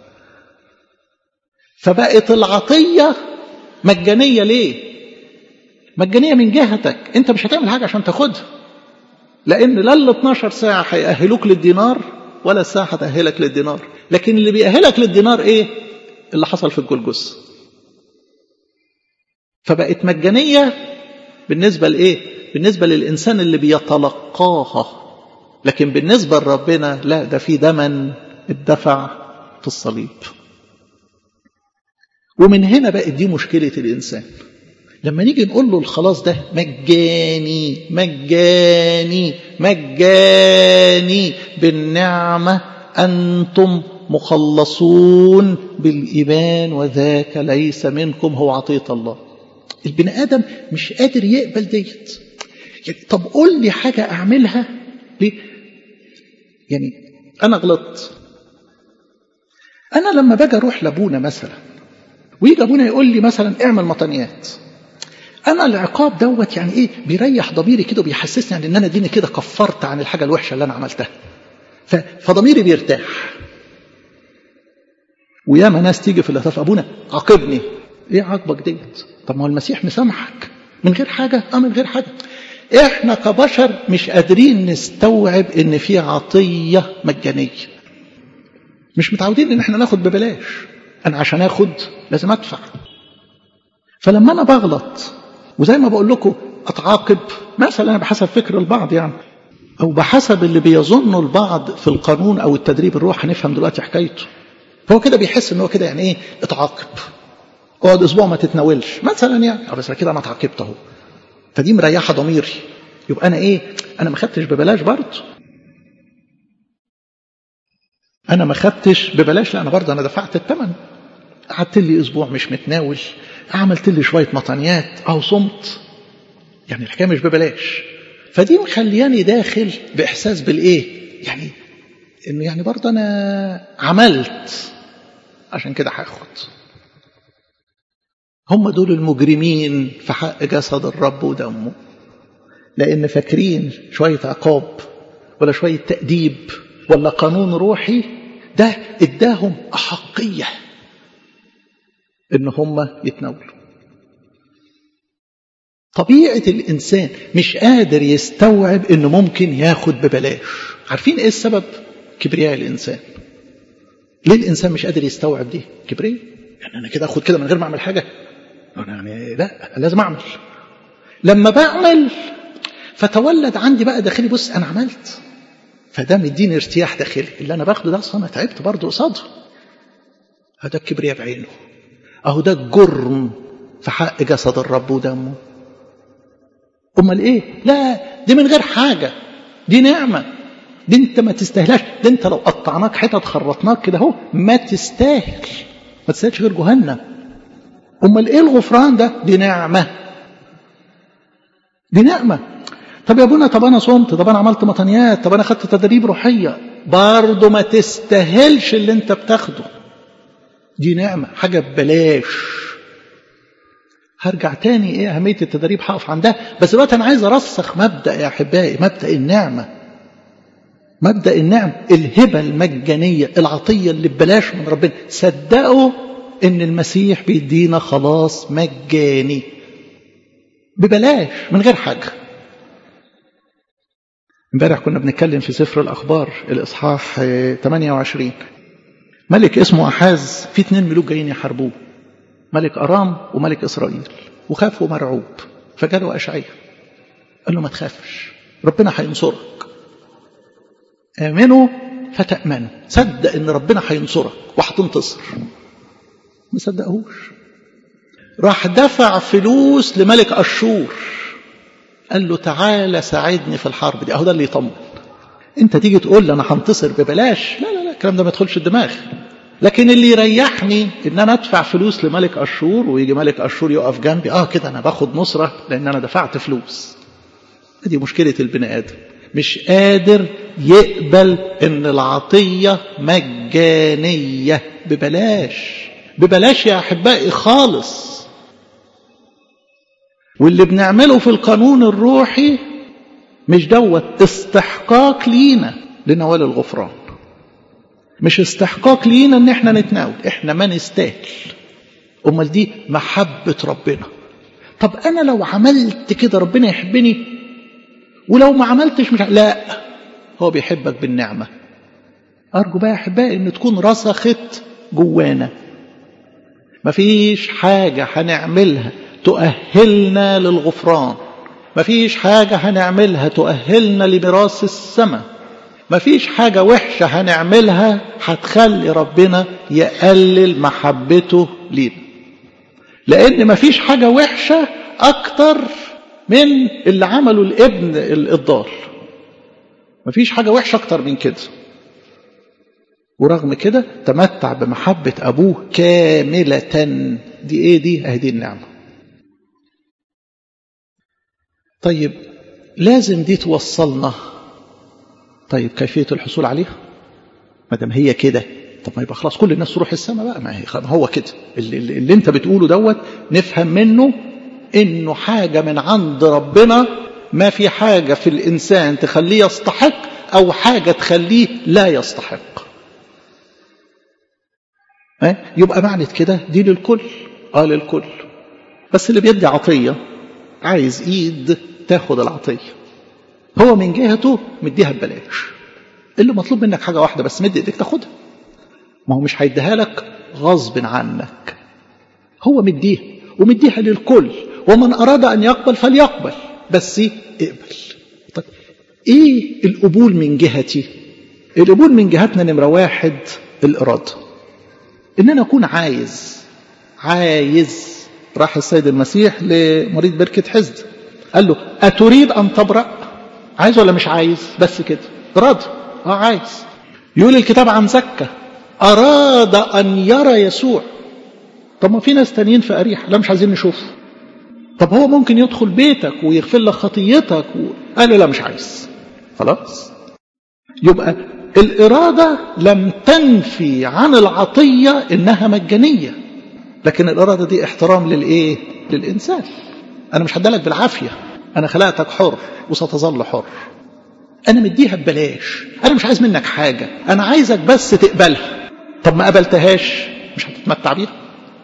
Speaker 1: فبقت العطية مجانية. ليه؟ مجانية من جهتك انت، مش هتعمل حاجة عشان تاخدها، لان لا ال 12 ساعة هيأهلوك للدينار ولا الساعة هتأهلك للدينار. لكن اللي بيأهلك للدينار ايه؟ اللي حصل في الجلجثة. فبقت مجانية بالنسبة لايه؟ بالنسبة للإنسان اللي بيتلقاها. لكن بالنسبة لربنا لا، ده في دمن الدفع في الصليب. ومن هنا بقى دي مشكلة الإنسان. لما نيجي نقول له الخلاص ده مجاني مجاني مجاني، بالنعمة أنتم مخلصون بالإيمان وذاك ليس منكم، هو عطية الله. البني آدم مش قادر يقبل ديت. يعني طب قول لي حاجة أعملها ليه؟ يعني أنا غلطت. أنا لما باجي أروح لأبونا مثلا ويجي أبونا يقول لي مثلا اعمل مطنيات، أنا العقاب دوت يعني إيه؟ بيريح ضميري كده وبيحسسني يعني إن أنا ديني كده كفرت عن الحاجة الوحشة اللي أنا عملتها، فضميري بيرتاح. وياما ناس تيجي في الهتاف: أبونا عاقبني. إيه عاقبك ديت؟ طب ما هو المسيح مسامحك من غير حاجة. من غير حاجة. إحنا كبشر مش قادرين نستوعب إن في عطية مجانية. مش متعودين إن إحنا ناخد ببلاش. أنا عشان أخد لازم أدفع. فلما أنا بغلط وزي ما بقول لكم أتعاقب مثلا بحسب فكر البعض يعني، أو بحسب اللي بيظنه البعض في القانون أو التدريب الروح، هنفهم دلوقتي حكايته. فهو كده بيحس إن هو كده يعني إيه؟ اتعاقب. اقعد أسبوع ما تتناولش مثلا يعني، بس كده أنا اتعاقبت أهو. فدي مريحة ضميري. يبقى أنا إيه؟ أنا ما خدتش ببلاش برضه. أنا ما خدتش ببلاش، لا أنا برضه أنا دفعت الثمن. قعدت لي أسبوع مش متناول، عملت لي شوية مطانيات أو صمت، يعني الحكاية مش ببلاش. فدي مخلياني داخل بإحساس بالإيه؟ يعني إنه يعني برضه أنا عملت عشان كده هاخد. هم دول المجرمين في حق جسد الرب ودمه، لأن فاكرين شوية عقاب ولا شوية تأديب ولا قانون روحي ده اداهم أحقية إن هم يتناولوا. طبيعة الإنسان مش قادر يستوعب إنه ممكن ياخد ببلاش. عارفين إيه السبب؟ كبرياء الإنسان. ليه الإنسان مش قادر يستوعب دي؟ كبرياء. يعني أنا كده أخد كده من غير ما أعمل حاجة؟ يعني لا، لازم أعمل. لما بعمل فتولد عندي بقى داخلي، بص أنا عملت، فده مديني ارتياح داخلي. اللي أنا باخده ده أصلا أنا تعبت برضه قصاده. هذا الكبرياء بعينه، أهو ده الجرم في حق جسد الرب ودمه. أمال إيه؟ لا، دي من غير حاجة، دي نعمة، دي أنت ما تستاهلاش. دي أنت لو قطعناك حتت خرطناك كده أهو ما تستاهل، ما تستاهلش غير جهنم. أمال إيه الغفران ده؟ دي نعمة، دي نعمة. طب يا ابونا، طب أنا صمت، طب أنا عملت مطنيات، طب أنا خدت تدريب روحية، برضه ما تستاهلش اللي أنت بتاخده. دي نعمة، حاجة ببلاش. هرجع تاني ايه اهميه التدريب، هقف عندها، بس دلوقتي انا عايز ارسخ مبدا يا احبائي، مبدا النعمه. مبدا النعم، الهبه المجانيه، العطيه اللي ببلاش من ربنا. صدقوا ان المسيح بيدينا خلاص مجاني ببلاش من غير حاجه. امبارح كنا بنتكلم في سفر الاخبار الاصحاح 28. ملك اسمه احاز، في 2 ملوك جايين يحاربوه، ملك أرام وملك إسرائيل، وخاف ومرعوب. فجاله أشعياء قال له ما تخافش، ربنا هينصرك. آمنوا فتأمنوا. صدق إن ربنا هينصرك وهتنتصر. ما صدقهوش. راح دفع فلوس لملك أشور، قال له تعالى ساعدني في الحرب دي. أهو ده اللي يطمن. أنت تيجي تقول لي أنا هنتصر ببلاش، لا لا لا، الكلام ده ما يدخلش الدماغ. لكن اللي يريحني ان انا ادفع فلوس لملك اشور، ويجي ملك اشور يقف جنبي، كده انا باخد نصرة لان انا دفعت فلوس. دي مشكلة البني ادم، مش قادر يقبل ان العطية مجانية ببلاش. ببلاش يا احبائي خالص. واللي بنعمله في القانون الروحي مش دوت استحقاق لينا لنوال الغفران، مش استحقاق لينا ان احنا نتناول، احنا ما نستاهل. امال دي محبة ربنا. طب انا لو عملت كده ربنا يحبني، ولو ما عملتش مش لا، هو بيحبك بالنعمة. ارجو بقى يا احبائي ان تكون رسخت جوانا. مفيش حاجة هنعملها تؤهلنا للغفران، مفيش حاجة هنعملها تؤهلنا لميراث السماء، مفيش حاجة وحشة هنعملها هتخلي ربنا يقلل محبته لينا. لأن مفيش حاجة وحشة أكتر من اللي عمله الابن الضال. مفيش حاجة وحشة أكتر من كده. ورغم كده تمتع بمحبة أبوه كاملة. دي إيه دي؟ أهدي النعمة. طيب لازم دي توصلنا. طيب كيفية الحصول عليها؟ ما دام هي كده، طب ما يبقى خلاص كل الناس تروح السماء بقى. ما هو كده اللي انت بتقوله دوت، نفهم منه انه حاجة من عند ربنا. ما في حاجة في الإنسان تخليه يستحق أو حاجة تخليه لا يستحق. يبقى معنى كده دي للكل. للكل. بس اللي بيدي عطية عايز ايد تاخد العطية. هو من جهته مديها ببلاش. اللي مطلوب منك حاجة واحدة بس، مد ايدك تاخدها. ما هو مش هيديها لك غصب عنك، هو مديها ومديها للكل، ومن أراد أن يقبل فليقبل، بس اقبل. طيب ايه القبول من جهتي؟ القبول من جهتنا نمرة 1 الإرادة. إن أنا أكون عايز. راح السيد المسيح لمريض بركة حزد قال له أتريد أن تبرأ؟ عايز ولا مش عايز؟ بس كده إرادة. عايز. يقول الكتاب عن زكا أراد أن يرى يسوع. طب ما في ناس تانيين في أريحة لا مش عايزين نشوفه. طب هو ممكن يدخل بيتك ويغفر لك خطيتك قالوا لا مش عايز. خلاص يبقى الإرادة لم تنفي عن العطية إنها مجانية، لكن الإرادة دي احترام للإيه؟ للإنسان. أنا مش هدالك بالعافية، أنا خلقتك حر وستظل حر، أنا مديها ببلاش، أنا مش عايز منك حاجة، أنا عايزك بس تقبلها. طب ما قبلتهاش مش هتتمتع بيها.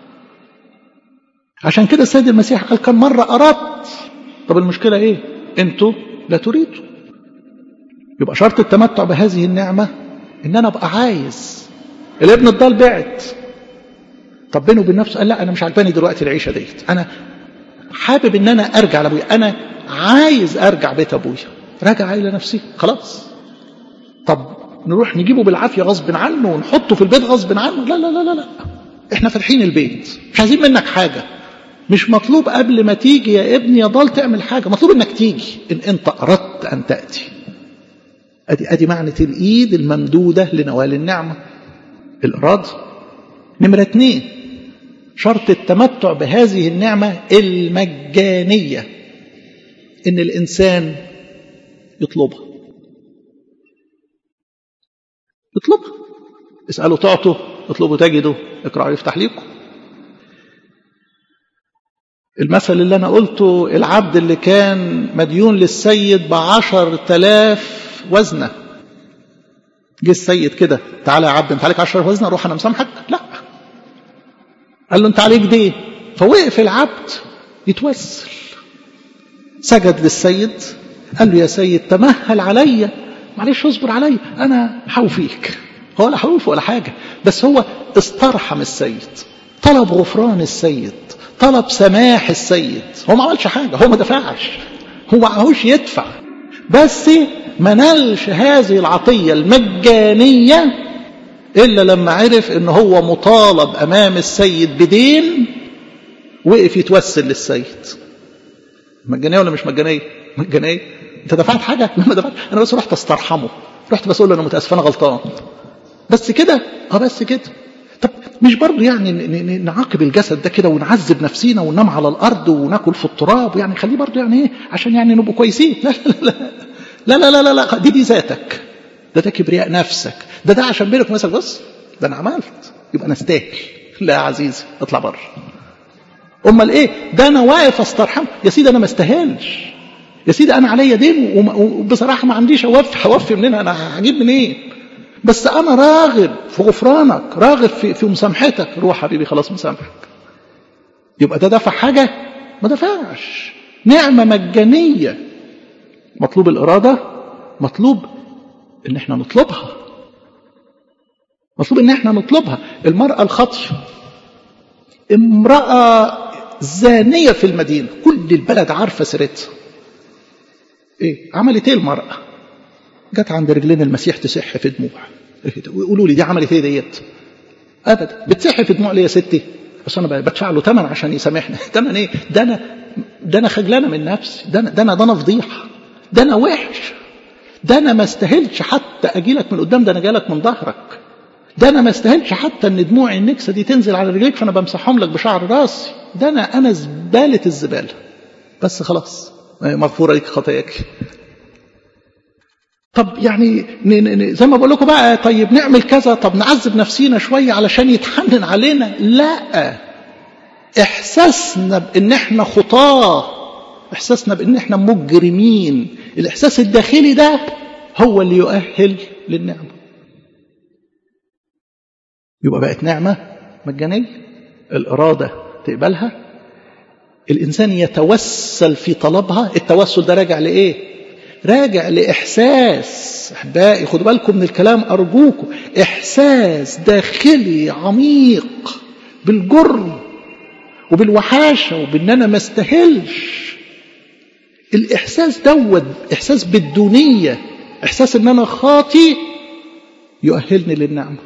Speaker 1: عشان كده السيد المسيح قال كم مرة أردت. طب المشكلة إيه؟ أنتوا لا تريدوا. يبقى شرط التمتع بهذه النعمة إن أنا أبقى عايز. الابن الضال بعت، طب بينه وبين نفسه قال لا أنا مش عجباني دلوقتي العيشة ديت، أنا حابب إن أنا أرجع لأبويا، أنا عايز أرجع بيت أبويا. رجع إلى نفسه خلاص. طب نروح نجيبه بالعافية غصب عنه ونحطه في البيت غصب عنه؟ لا لا لا لا لا، إحنا فاتحين البيت، مش عايزين منك حاجة. مش مطلوب قبل ما تيجي يا ابني يا ضال تعمل حاجة، مطلوب إنك تيجي إن أنت أردت أن تأتي. أدي معنى الإيد الممدودة لنوال النعمة، الإرادة. نمرة 2 شرط التمتع بهذه النعمة المجانية، إن الإنسان يطلبها. اطلبها، اسألوا تعطوا، اطلبوا تجدوا، اقرأوا يفتح لكم. المثل اللي أنا قلته، العبد اللي كان مديون للسيد ب10,000 وزنة، جه السيد كده تعالى يا عبد انت عليك 10 وزنة، روح أنا مسامحك. لا، قال له انت عليك دين. فوقف العبد يتوسل، سجد للسيد، قال له يا سيد تمهل عليا، معلش اصبر عليا، انا هوفيك. هو لا هوف ولا حاجة، بس هو استرحم السيد، طلب غفران السيد، طلب سماح السيد. هو ما عملش حاجة، هو ما دفعش، هو ما عاوش يدفع، بس ما نالش هذه العطية المجانية إلا لما عرف إن هو مطالب أمام السيد بدين، وقف يتوسل للسيد. مجانية ولا مش مجانية؟ مجانية. أنت دفعت حاجة؟ لا ما دفعت، أنا بس رحت استرحمه، رحت بس أقول له أنا متأسف أنا غلطان، بس كده. بس كده. طب مش برضو يعني نعاقب الجسد ده كده ونعذب نفسينا وننام على الأرض وناكل في التراب، يعني خليه برضو يعني إيه عشان يعني نبقى كويسين؟ لا لا لا لا لا لا, لا. دي ذاتك، ده كبرياء نفسك، ده عشان بينك مثلا بس ده أنا عملت يبقى أنا استاهل. لا يا عزيزي اطلع بره. أمال إيه؟ ده أنا واقف استرحم يا سيدي، أنا ما استاهلش يا سيدي، أنا عليا دين وبصراحة ما عنديش هوفي منين، أنا هجيب منين؟ بس أنا راغب في غفرانك، راغب في مسامحتك. روح حبيبي خلاص مسامحك. يبقى ده دفع حاجة؟ ما دفعش، نعمة مجانية. مطلوب الإرادة، مطلوب إن احنا نطلبها، مطلوب إن احنا نطلبها. المرأة الخاطية، امرأة زانية في المدينة، كل البلد عارفة سيرتها. إيه عملت إيه المرأة؟ جت عند رجلين المسيح تسح في دموع. ويقولوا لي دي عملت إيه ديت؟ أبدا. بتسح في دموع ليه يا ستي؟ بس أنا بدفع له ثمن عشان يسامحني. ثمن إيه؟ ده أنا خجلانة من نفسي، ده أنا فضيحة، ده أنا وحش، ده أنا ما استاهلش حتى أجيلك من قدام، ده أنا جالك من ظهرك، ده أنا ما استاهلش حتى أن دموع النكسة دي تنزل على رجليك فأنا بمسحهم لك بشعر راسي، ده أنا زبالة الزبالة، بس خلاص مغفورة لك خطاياك. طب يعني زي ما بقول لكم بقى، طيب نعمل كذا، طب نعذب نفسينا شوية علشان يتحنن علينا؟ لا، إحساسنا بأن احنا خطاة، إحساسنا بأن احنا مجرمين، الإحساس الداخلي ده هو اللي يؤهل للنعمة. يبقى بقت نعمة مجانية، الإرادة تقبلها، الإنسان يتوسل في طلبها. التوسل ده راجع لإيه؟ راجع لإحساس، أحبائي خدوا بالكم من الكلام أرجوكم، إحساس داخلي عميق بالجرم وبالوحاشة وبأن أنا ما استاهلش. الإحساس دوت إحساس بالدونية، إحساس أن أنا خاطي، يؤهلني للنعمة.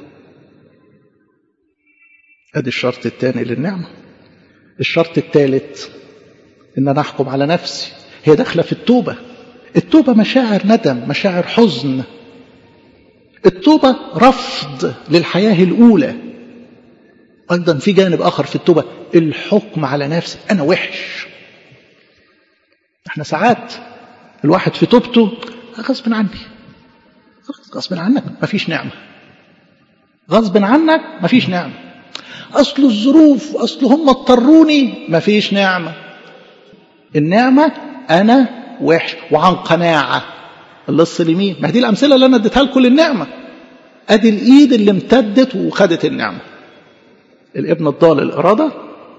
Speaker 1: أدي الشرط الثاني للنعمة. الشرط الثالث إن أنا أحكم على نفسي، هي داخلة في التوبة. التوبة مشاعر ندم، مشاعر حزن، التوبة رفض للحياة الأولى، أيضا في جانب آخر في التوبة، الحكم على نفسي أنا وحش. احنا ساعات الواحد في توبته غصب عني، غصب عنك مفيش نعمة، غصب عنك مفيش نعمة، أصل الظروف، أصل هم اضطروني، مفيش نعمة. النعمة أنا وحش وعن قناعة. اللص اليمين، ما دي الأمثلة اللي أنا اديتها لكم للنعمة. أدي الإيد اللي امتدت وخدت النعمة. الابن الضال الإرادة،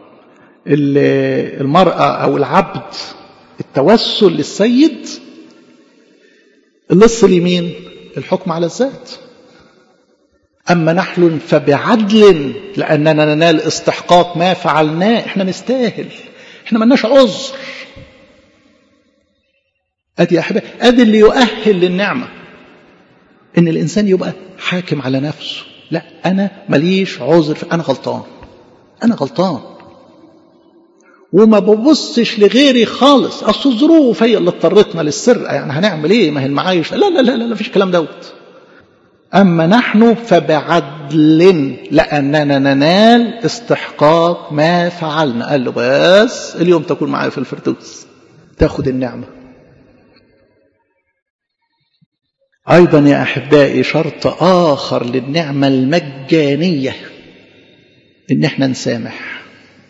Speaker 1: المرأة أو العبد التوسل للسيد، اللص اليمين الحكم على الذات. أما نحن فبعدل لأننا ننال استحقاق ما فعلناه. احنا نستاهل، احنا ملناش عذر. أدي يا أحبائي، أدي اللي يؤهل للنعمة، إن الإنسان يبقى حاكم على نفسه. لا، أنا مليش عذر، أنا غلطان، أنا غلطان، وما ببصش لغيري خالص. أصل الظروف هي اللي اضطرتنا للسرقة، يعني هنعمل إيه؟ ما هي المعايش. لا لا لا لا، مفيش الكلام دوت. أما نحن فبعدل لأننا ننال استحقاق ما فعلنا. قال له بس اليوم تكون معايا في الفردوس، تاخد النعمة. أيضا يا أحبائي شرط آخر للنعمة المجانية، إن احنا نسامح.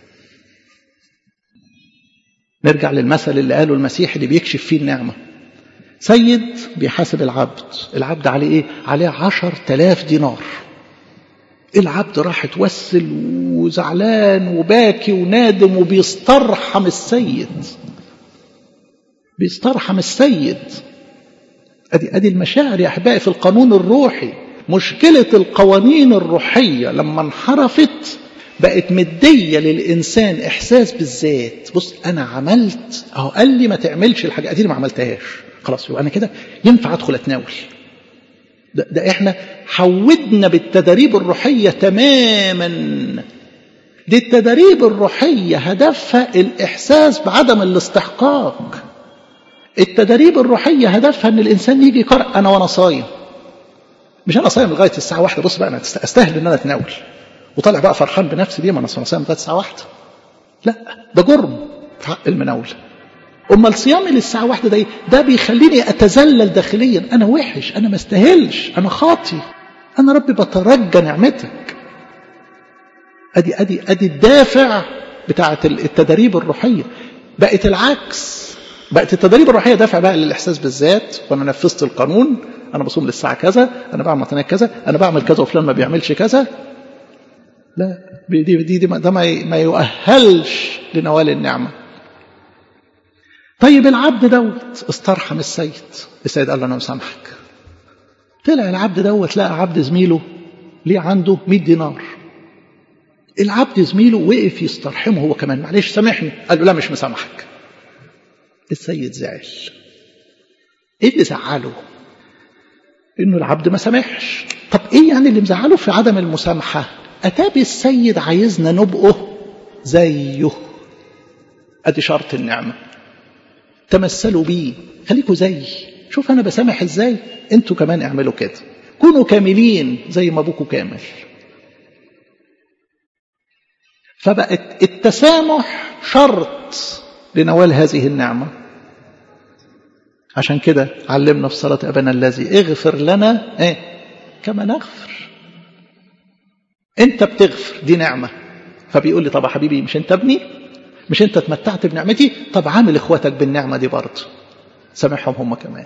Speaker 1: نرجع للمثل اللي قاله المسيح اللي بيكشف فيه النعمة. سيد بيحاسب العبد عليه ايه؟ عليه 10,000 دينار. العبد راح توسل وزعلان وباكي ونادم وبيسترحم السيد، بيسترحم السيد. ادي المشاعر يا احبائي في القانون الروحي. مشكلة القوانين الروحية لما انحرفت بقت مدية للإنسان إحساس بالذات. بص أنا عملت أهو، قال لي ما تعملش الحاجة دي، ما عملتهاش، خلاص يبقى أنا كده ينفع أدخل أتناول. ده إحنا حودنا بالتدريب الروحية تماما. دي التدريب الروحية هدفها الإحساس بعدم الاستحقاق. التدريب الروحية هدفها أن الإنسان يجي يقرأ أنا وأنا صايم، مش أنا صايم لغاية الساعة 1 بص بقى أنا أستاهل أن أنا أتناول وطالع بقى فرحان بنفسي دي، ما أنا صايم لغاية الساعة 1. لا، ده جرم في حق المناولة. أما الصيام للساعة 1 ده بيخليني أتذلل داخليا، أنا وحش، أنا ما استاهلش، أنا خاطي، أنا ربي بترجى نعمتك. أدي الدافع بتاعة التدريب الروحية. بقت العكس، بقت التدريب الروحية دافع بقى للإحساس بالذات، وأنا نفذت القانون، أنا بصوم للساعة كذا، أنا بعمل متناك كذا، أنا بعمل كذا وفلان ما بيعملش كذا. لا، ده ما يؤهلش لنوال النعمة. طيب العبد دوت استرحم السيد قال له أنا مسامحك. طلع العبد دوت لقى عبد زميله ليه عنده 100 دينار. العبد زميله وقف يسترحمه هو كمان، معلش سامحني، قال له لا مش مسامحك. السيد زعل. ايه اللي زعله؟ انه العبد ما سامحش. طب ايه يعني اللي مزعله في عدم المسامحة؟ اتابي السيد عايزنا نبقه زيه. ادي شرط النعمة، تمثلوا بيه، خليكوا زي. شوف انا بسامح ازاي، انتوا كمان اعملوا كده، كونوا كاملين زي ما ابوكوا كامل. فبقت التسامح شرط لنوال هذه النعمة. عشان كده علمنا في صلاة أبانا الذي اغفر لنا كما نغفر. انت بتغفر، دي نعمة. فبيقول لي طب يا حبيبي مش انت ابني، مش انت اتمتعت بنعمتي، طب عامل اخواتك بالنعمة دي برضه، سامحهم هم كمان.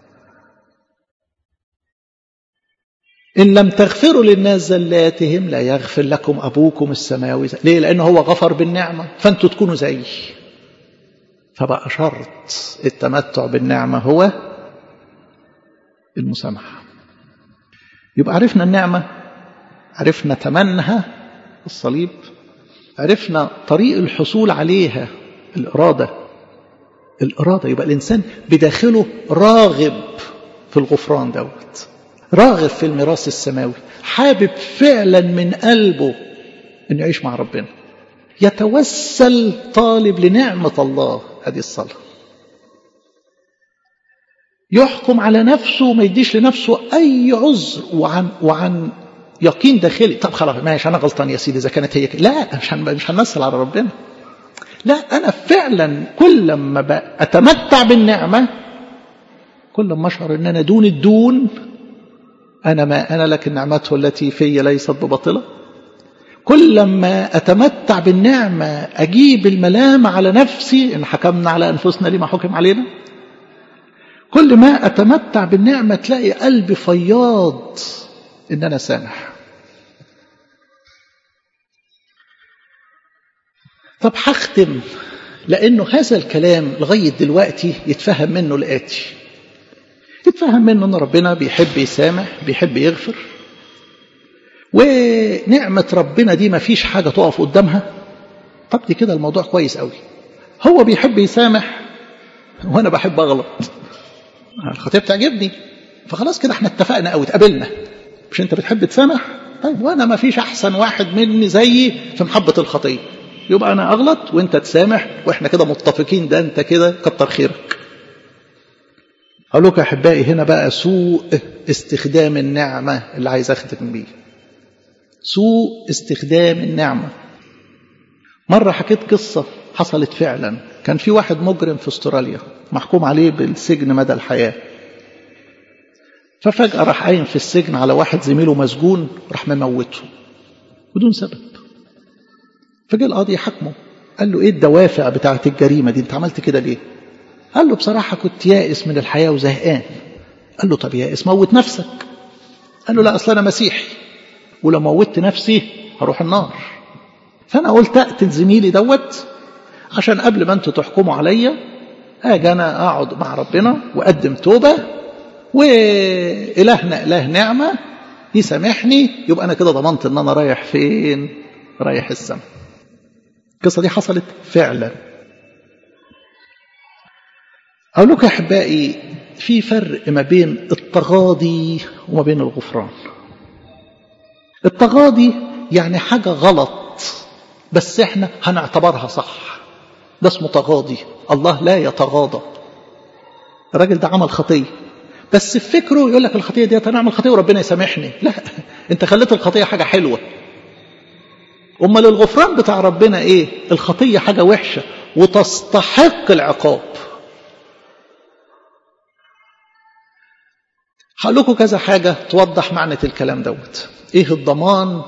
Speaker 1: إن لم تغفروا للناس زلاتهم لا يغفر لكم أبوكم السماوي. ليه؟ لأنه هو غفر بالنعمة، فأنتوا تكونوا زي. فبقى شرط التمتع بالنعمة هو المسامحة. يبقى عرفنا النعمة، عرفنا تمنها الصليب، عرفنا طريق الحصول عليها الإرادة. يبقى الإنسان بداخله راغب في الغفران دوت، راغب في الميراث السماوي، حابب فعلا من قلبه أن يعيش مع ربنا، يتوسل طالب لنعمة الله. هذه الصلاة. يحكم على نفسه، ما يديش لنفسه أي عذر وعن يقين داخلي. طب خلاص ماشي أنا غلطان يا سيدي إذا كانت هي لا، مش هنمثل على ربنا. لا، أنا فعلا كل ما أتمتع بالنعمة كل ما أشعر أن أنا دون الدون. أنا ما أنا لكن نعمته التي في ليست بباطلة. كل ما أتمتع بالنعمة أجيب الملام على نفسي إن حكمنا على أنفسنا لما حكم علينا. كل ما أتمتع بالنعمة تلاقي قلبي فياض إن أنا سامح. طب هختم، لأنه هذا الكلام لغاية دلوقتي يتفهم منه الآتي. يتفهم منه أن ربنا بيحب يسامح، بيحب يغفر، ونعمة ربنا دي ما فيش حاجة تقف قدامها. طب دي كده الموضوع كويس قوي. هو بيحب يسامح وأنا بحب أغلط، الخطيئة بتعجبني، فخلاص كده احنا اتفقنا أو اتقابلنا. مش انت بتحب تسامح؟ طيب وانا ما فيش احسن واحد مني زيي في محبة الخطيئة، يبقى انا اغلط وانت تسامح واحنا كده متفقين. ده انت كده كتر خيرك. اقول لكم يا احبائي هنا بقى سوء استخدام النعمة اللي عايز اختم بيه. سوء استخدام النعمة. مرة حكيت قصة حصلت فعلا. كان في واحد مجرم في استراليا محكوم عليه بالسجن مدى الحياة، ففجأة راح قايم في السجن على واحد زميله مسجون، راح مموته بدون سبب. فجاء القاضي حكمه، قال له ايه الدوافع بتاعت الجريمة دي؟ انت عملت كده ليه؟ قال له بصراحة كنت يائس من الحياة وزهقان. قال له طب يائس موت نفسك. قال له لا، اصل انا مسيحي ولو موتت نفسي هروح النار، فانا قلت اقتل زميلي دوت عشان قبل ما انتوا تحكموا عليا اجي انا اقعد مع ربنا واقدم توبة، وإلهنا إله نعمة يسامحني، يبقى أنا كده ضمنت أن أنا رايح فين؟ رايح السماء. القصة دي حصلت فعلا. أقول لكم يا أحبائي في فرق ما بين التغاضي وما بين الغفران. التغاضي يعني حاجة غلط بس احنا هنعتبرها صح، ده اسمه تغاضي. الله لا يتغاضى. الراجل ده عمل خطية بس في فكره يقول لك الخطية دي أنا أعمل خطية وربنا يسامحني. لا، أنت خليت الخطية حاجة حلوة. أمال الغفران بتاع ربنا إيه؟ الخطية حاجة وحشة وتستحق العقاب. هقول لكم كذا حاجة توضح معنى الكلام دوت. إيه الضمان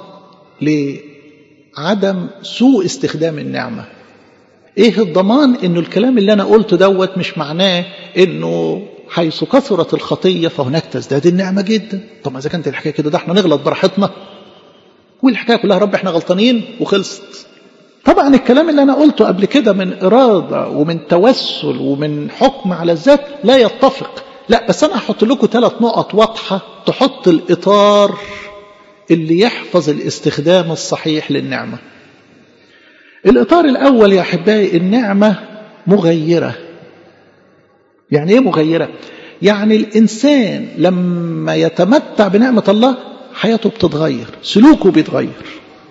Speaker 1: لعدم سوء استخدام النعمة؟ إيه الضمان إنه الكلام اللي أنا قلته دوت مش معناه إنه حيث كثرت الخطية فهناك تزداد النعمة جدا؟ طب إذا كانت الحكاية كده ده احنا نغلط براحتنا والحكاية كلها رب احنا غلطانين وخلصت. طبعا الكلام اللي أنا قلته قبل كده من إرادة ومن توسل ومن حكم على الذات لا يتفق. لا، بس أنا هحط لكم 3 نقط واضحة تحط الإطار اللي يحفظ الاستخدام الصحيح للنعمة. الإطار الأول يا أحبائي النعمة مغيرة. يعني إيه مغيرة؟ يعني الإنسان لما يتمتع بنعمة الله حياته بتتغير، سلوكه بيتغير.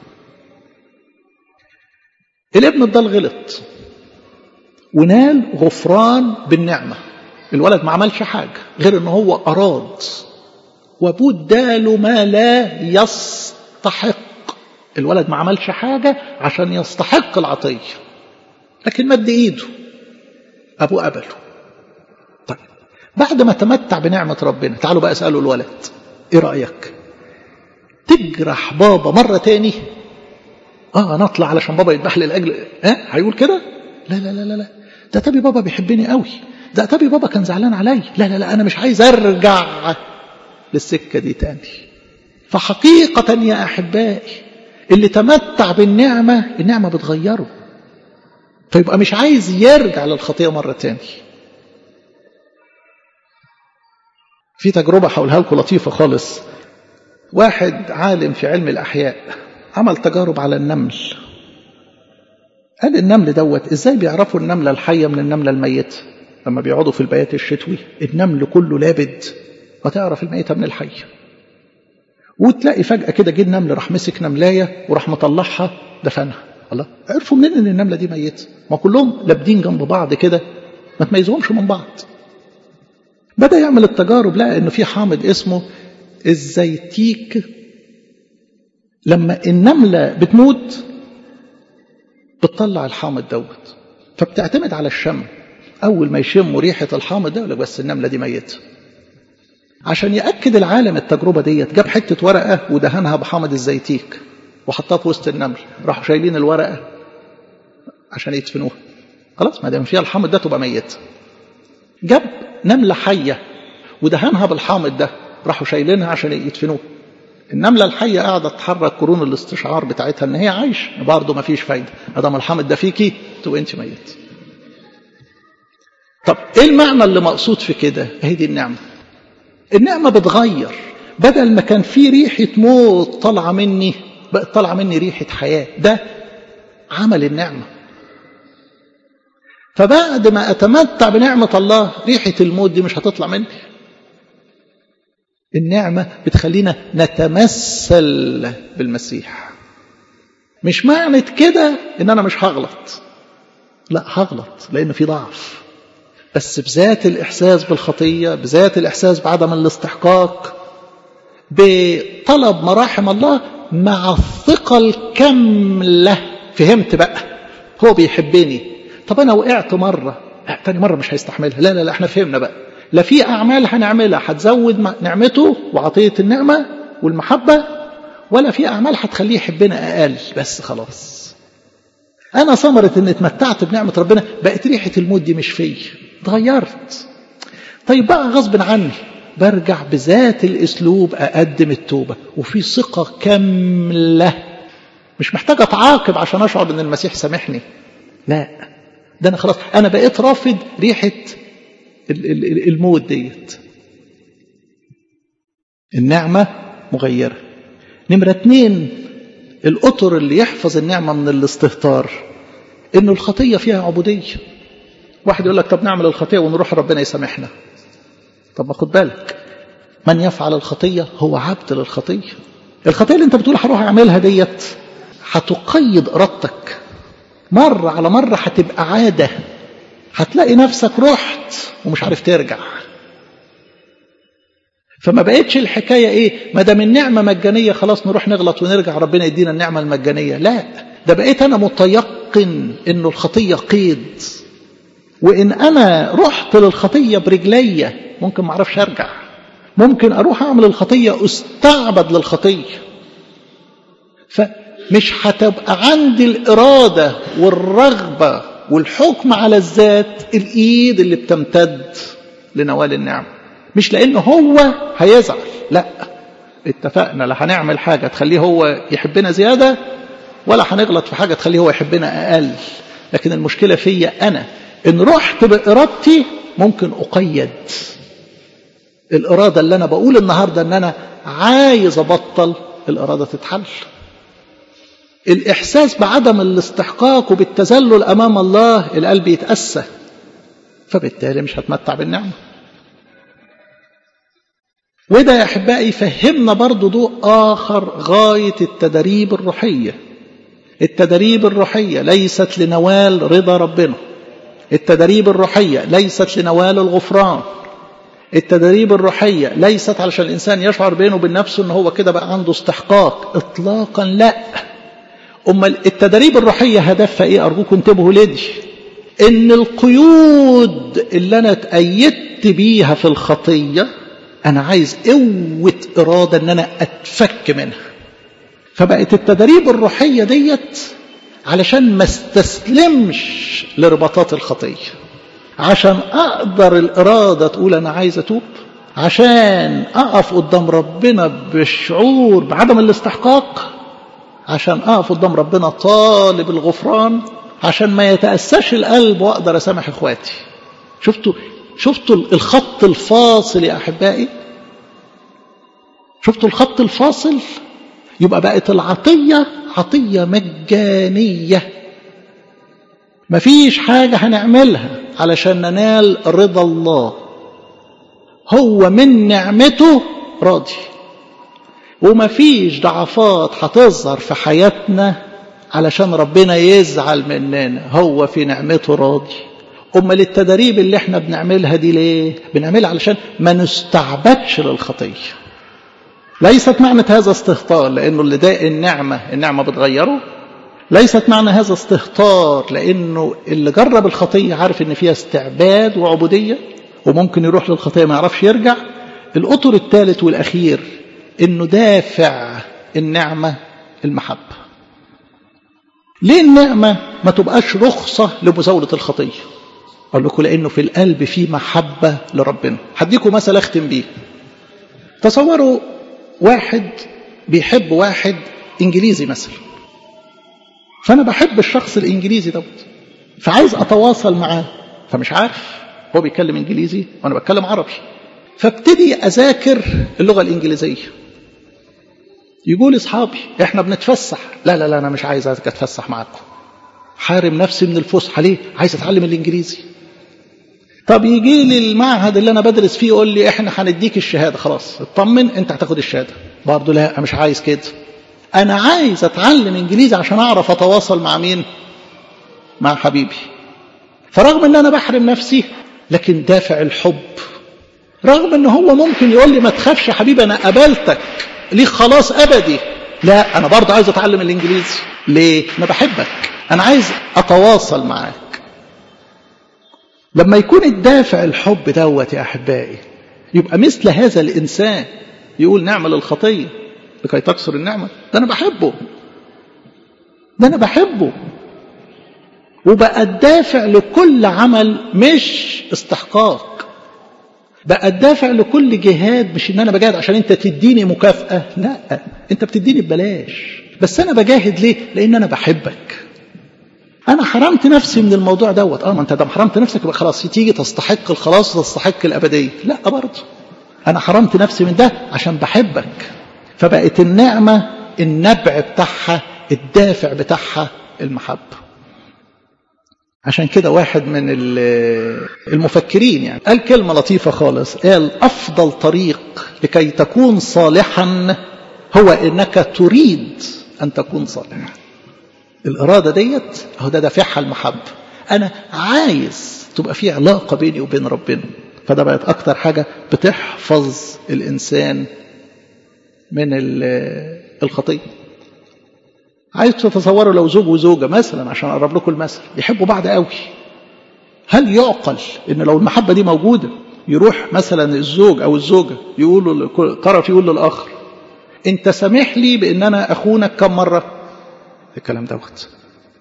Speaker 1: الابن الضال غلط ونال غفران بالنعمة. الولد ما عملش حاجة غير إنه هو أراد وأبوه اداله ما لا يستحق. الولد ما عملش حاجة عشان يستحق العطية لكن مد إيده، أبوه قبله. طيب بعد ما تمتع بنعمة ربنا تعالوا بقى اسألوا الولد إيه رأيك؟ تجرح بابا مرة تاني؟ أنا أطلع علشان بابا يذبح لي العجل؟ هيقول كده؟ لا لا لا لا، ده تبي بابا بيحبني قوي، ده تبي بابا كان زعلان علي، لا لا لا أنا مش عايز أرجع للسكة دي تاني. فحقيقة يا أحبائي اللي تمتع بالنعمة النعمة بتغيره، فيبقى مش عايز يرجع للخطيئة مرة تاني. في تجربة هقولها لكم لطيفة خالص. واحد عالم في علم الأحياء عمل تجارب على النمل. قال النمل دوت ازاي بيعرفوا النملة الحية من النملة الميتة؟ لما بيقعدوا في البيات الشتوي النمل كله لابد وتعرف الميتة من الحية. وتلاقي فجأة كده جه النمل راح مسك نملاية وراح مطلعها دفنها. الله، عرفوا منين ان النملة دي ميتة؟ ما كلهم لابدين جنب بعض كده ما تميزهمش من بعض. بدأ يعمل التجارب، لقى انه في حامض اسمه الزيتيك لما النملة بتموت بتطلع الحامض دوت، فبتعتمد على الشم. أول ما يشموا ريحة الحامض ده يقول لك بس النملة دي ميتة. عشان يأكد العالم التجربة ديت جاب حتة ورقة ودهنها بحامض الزيتيك وحطها في وسط النمل، راحوا شايلين الورقة عشان يدفنوها. خلاص ما دام فيها الحامض ده تبقى ميتة. جاب نملة حية ودهنها بالحامض ده، راحوا شايلينها عشان يدفنوها. النملة الحية قاعدة تحرك قرون الاستشعار بتاعتها ان هي عايش، برضه ما فيش فايدة، ادام الحامض ده فيكي تبقى انت ميت. طب ايه المعنى اللي مقصود في كده؟ هي دي النعمة. النعمة بتغير، بدل ما كان في ريحة موت طالعة مني بقت طالعة مني ريحة حياة. ده عمل النعمة. فبعد ما أتمتع بنعمة الله ريحة الموت دي مش هتطلع مني. النعمة بتخلينا نتمثل بالمسيح. مش معنى كده إن أنا مش هغلط، لا هغلط لأن في ضعف، بس بذات الإحساس بالخطية، بذات الإحساس بعدم الاستحقاق، بطلب مراحم الله مع الثقة الكاملة. فهمت بقى هو بيحبني. طب أنا وقعت مرة، تاني مرة مش هيستحملها. لا لا لا، احنا فهمنا بقى. لا في أعمال هنعملها هتزود نعمته وعطية النعمة والمحبة، ولا في أعمال هتخليه يحبنا أقل. بس خلاص أنا ثمرة إن اتمتعت بنعمة ربنا بقت ريحة الموت دي مش فيا، اتغيرت. طيب بقى غصب عني برجع بذات الأسلوب أقدم التوبة وفي ثقة كاملة، مش محتاج أتعاقب عشان أشعر إن المسيح سامحني. لا، ده أنا خلاص أنا بقيت رافض ريحة الموت ديت. النعمة مغيرة. نمرة 2، الأطر اللي يحفظ النعمة من الاستهتار إنه الخطية فيها عبودية. واحد يقول لك طب نعمل الخطية ونروح ربنا يسامحنا. طب ما خد بالك، من يفعل الخطية هو عبد للخطية. الخطية اللي انت بتقول هروح اعملها ديت هتقيد ارادتك، مرة على مرة هتبقى عادة، هتلاقي نفسك رحت ومش عارف ترجع. فما بقتش الحكاية ايه ما دام النعمة مجانية خلاص نروح نغلط ونرجع ربنا يدينا النعمة المجانية. لا، ده بقيت انا متيقن انه الخطية قيد، وإن أنا رحت للخطية برجلية ممكن ما أعرفش أرجع، ممكن أروح أعمل الخطية أستعبد للخطية. فمش هتبقى عندي الإرادة والرغبة والحكم على الذات الإيد اللي بتمتد لنوال النعمة. مش لأنه هو هيزعل، لا، اتفقنا لا هنعمل حاجة تخليه هو يحبنا زيادة ولا هنغلط في حاجة تخليه هو يحبنا أقل. لكن المشكلة فيا أنا إن رحت بإرادتي ممكن أقيد. الإرادة اللي أنا بقول النهاردة إن أنا عايز أبطل، الإرادة تتحل. الإحساس بعدم الاستحقاق وبالتذلل أمام الله القلب يتأسى، فبالتالي مش هتمتع بالنعمة. وده يا أحبائي يفهمنا برضو ضوء آخر غاية التدريب الروحية. التدريب الروحية ليست لنوال رضا ربنا، التدريب الروحية ليست لنوال الغفران، التدريب الروحية ليست علشان الإنسان يشعر بينه وبين نفسه أنه هو كده بقى عنده استحقاق إطلاقا، لا. التدريب الروحية هدفها إيه؟ أرجوكم انتبهوا لدي، إن القيود اللي أنا اتأيدت بيها في الخطية أنا عايز قوة إرادة أن أنا أتفك منها. فبقت التدريب الروحية ديت علشان ما استسلمش لرباطات الخطية، عشان أقدر الإرادة تقول أنا عايز أتوب، عشان أقف قدام ربنا بالشعور بعدم الاستحقاق، عشان أقف قدام ربنا طالب الغفران، عشان ما يتأسش القلب وأقدر أسامح إخواتي. شفتوا الخط الفاصل يا أحبائي؟ شفتوا الخط الفاصل؟ يبقى بقت العطية عطية مجانية، مفيش حاجة هنعملها علشان ننال رضا الله، هو من نعمته راضي، ومفيش ضعفات هتظهر في حياتنا علشان ربنا يزعل مننا، هو في نعمته راضي. أمال التدريب اللي احنا بنعملها دي ليه؟ بنعملها علشان ما نستعبدش للخطية. ليست معنى هذا استهتار لأنه اللي ده النعمة بتغيره. ليست معنى هذا استهتار لأنه اللي جرب الخطية عارف إن فيها استعباد وعبودية وممكن يروح للخطية ما يعرفش يرجع. الأطر الثالث والأخير إنه دافع النعمة المحبة. ليه النعمة ما تبقاش رخصة لمزاولة الخطية؟ أقول لكم لأنه في القلب في محبة لربنا. هديكم مثل أختم بيه. تصوروا واحد بيحب واحد إنجليزي مثلا، فأنا بحب الشخص الإنجليزي دوت، فعايز أتواصل معاه، فمش عارف هو بيتكلم إنجليزي وأنا بتكلم عربي، فابتدي أذاكر اللغة الإنجليزية. يقول أصحابي إحنا بنتفسح، لا لا لا أنا مش عايز أتفسح معاكم، حارم نفسي من الفسحة. ليه؟ عايز أتعلم الإنجليزي. طب يجي لي المعهد اللي أنا بدرس فيه يقول لي إحنا هنديك الشهادة، خلاص اطمن أنت هتاخد الشهادة. برضه لا مش عايز كده، أنا عايز أتعلم إنجليزي عشان أعرف أتواصل مع مين؟ مع حبيبي. فرغم أن أنا بحرم نفسي لكن دافع الحب، رغم أنه هو ممكن يقول لي ما تخافش يا حبيبي أنا قبلتك ليك خلاص أبدي، لا أنا برضه عايز أتعلم الإنجليزي. ليه؟ أنا بحبك، أنا عايز أتواصل معاك. لما يكون الدافع الحب دوت يا أحبائي، يبقى مثل هذا الإنسان يقول نعمل الخطية لكي تكسر النعمة. ده أنا بحبه، ده أنا بحبه. وبقى الدافع لكل عمل مش استحقاق، بقى الدافع لكل جهاد مش ان انا بجاهد عشان انت تديني مكافأة، لا انت بتديني ببلاش، بس انا بجاهد ليه؟ لان انا بحبك. انا حرمت نفسي من الموضوع دوت. ما انت دام حرمت نفسك يبقى خلاص تيجي تستحق الخلاص وتستحق الابدية، لا برضه انا حرمت نفسي من ده عشان بحبك. فبقت النعمة النبع بتاعها الدافع بتاعها المحبة. عشان كده واحد من المفكرين يعني قال كلمة لطيفة خالص، قال أفضل طريق لكي تكون صالحا هو إنك تريد أن تكون صالحا. الإرادة ديت هو ده دافعها المحبة، أنا عايز تبقى في علاقة بيني وبين ربنا. فده بقت أكتر حاجة بتحفظ الإنسان من الخطية. عايز تتصوروا لو زوج وزوجة مثلا، عشان أقرب لكم المثل، يحبوا بعض قوي، هل يعقل إن لو المحبة دي موجودة يروح مثلا الزوج أو الزوجة يقولوا طرف يقول للآخر أنت سامح لي بأن أنا أخونك كم مرة؟ الكلام دوت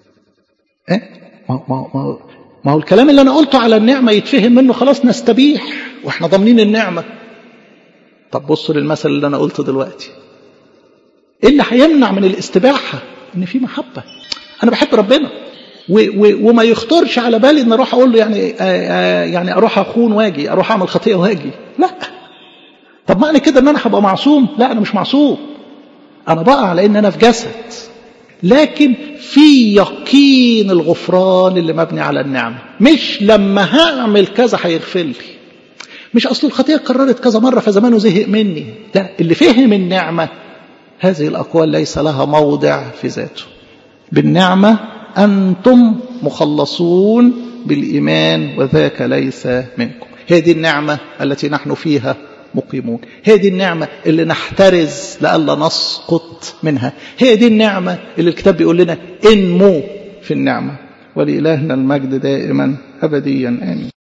Speaker 1: ما هو الكلام اللي أنا قلته على النعمة يتفهم منه خلاص نستبيح وإحنا ضامنين النعمة. طب بصوا للمثل اللي أنا قلته دلوقتي، إيه اللي هيمنع من الاستباحة؟ إن في محبة، أنا بحب ربنا وما يخطرش على بالي إن أروح أقول له يعني أروح أخون واجي، أروح أعمل خطيئة واجي، لا. طب معنى كده إن أنا هبقى معصوم؟ لا أنا مش معصوم، أنا بقى على إن أنا في جسد، لكن في يقين الغفران اللي مبني على النعمة. مش لما هعمل كذا هيغفر لي، مش أصل الخطيئة قررت كذا مرة فزمانه زهق مني، لا. اللي فهم النعمة هذه الأقوال ليس لها موضع في ذاته. بالنعمة أنتم مخلصون بالإيمان وذاك ليس منكم. هذه النعمة التي نحن فيها مقيمون، هذه النعمة اللي نحترز لألا نسقط منها، هذه النعمة اللي الكتاب بيقول لنا انمو في النعمة. ولإلهنا المجد دائما أبديا آمين.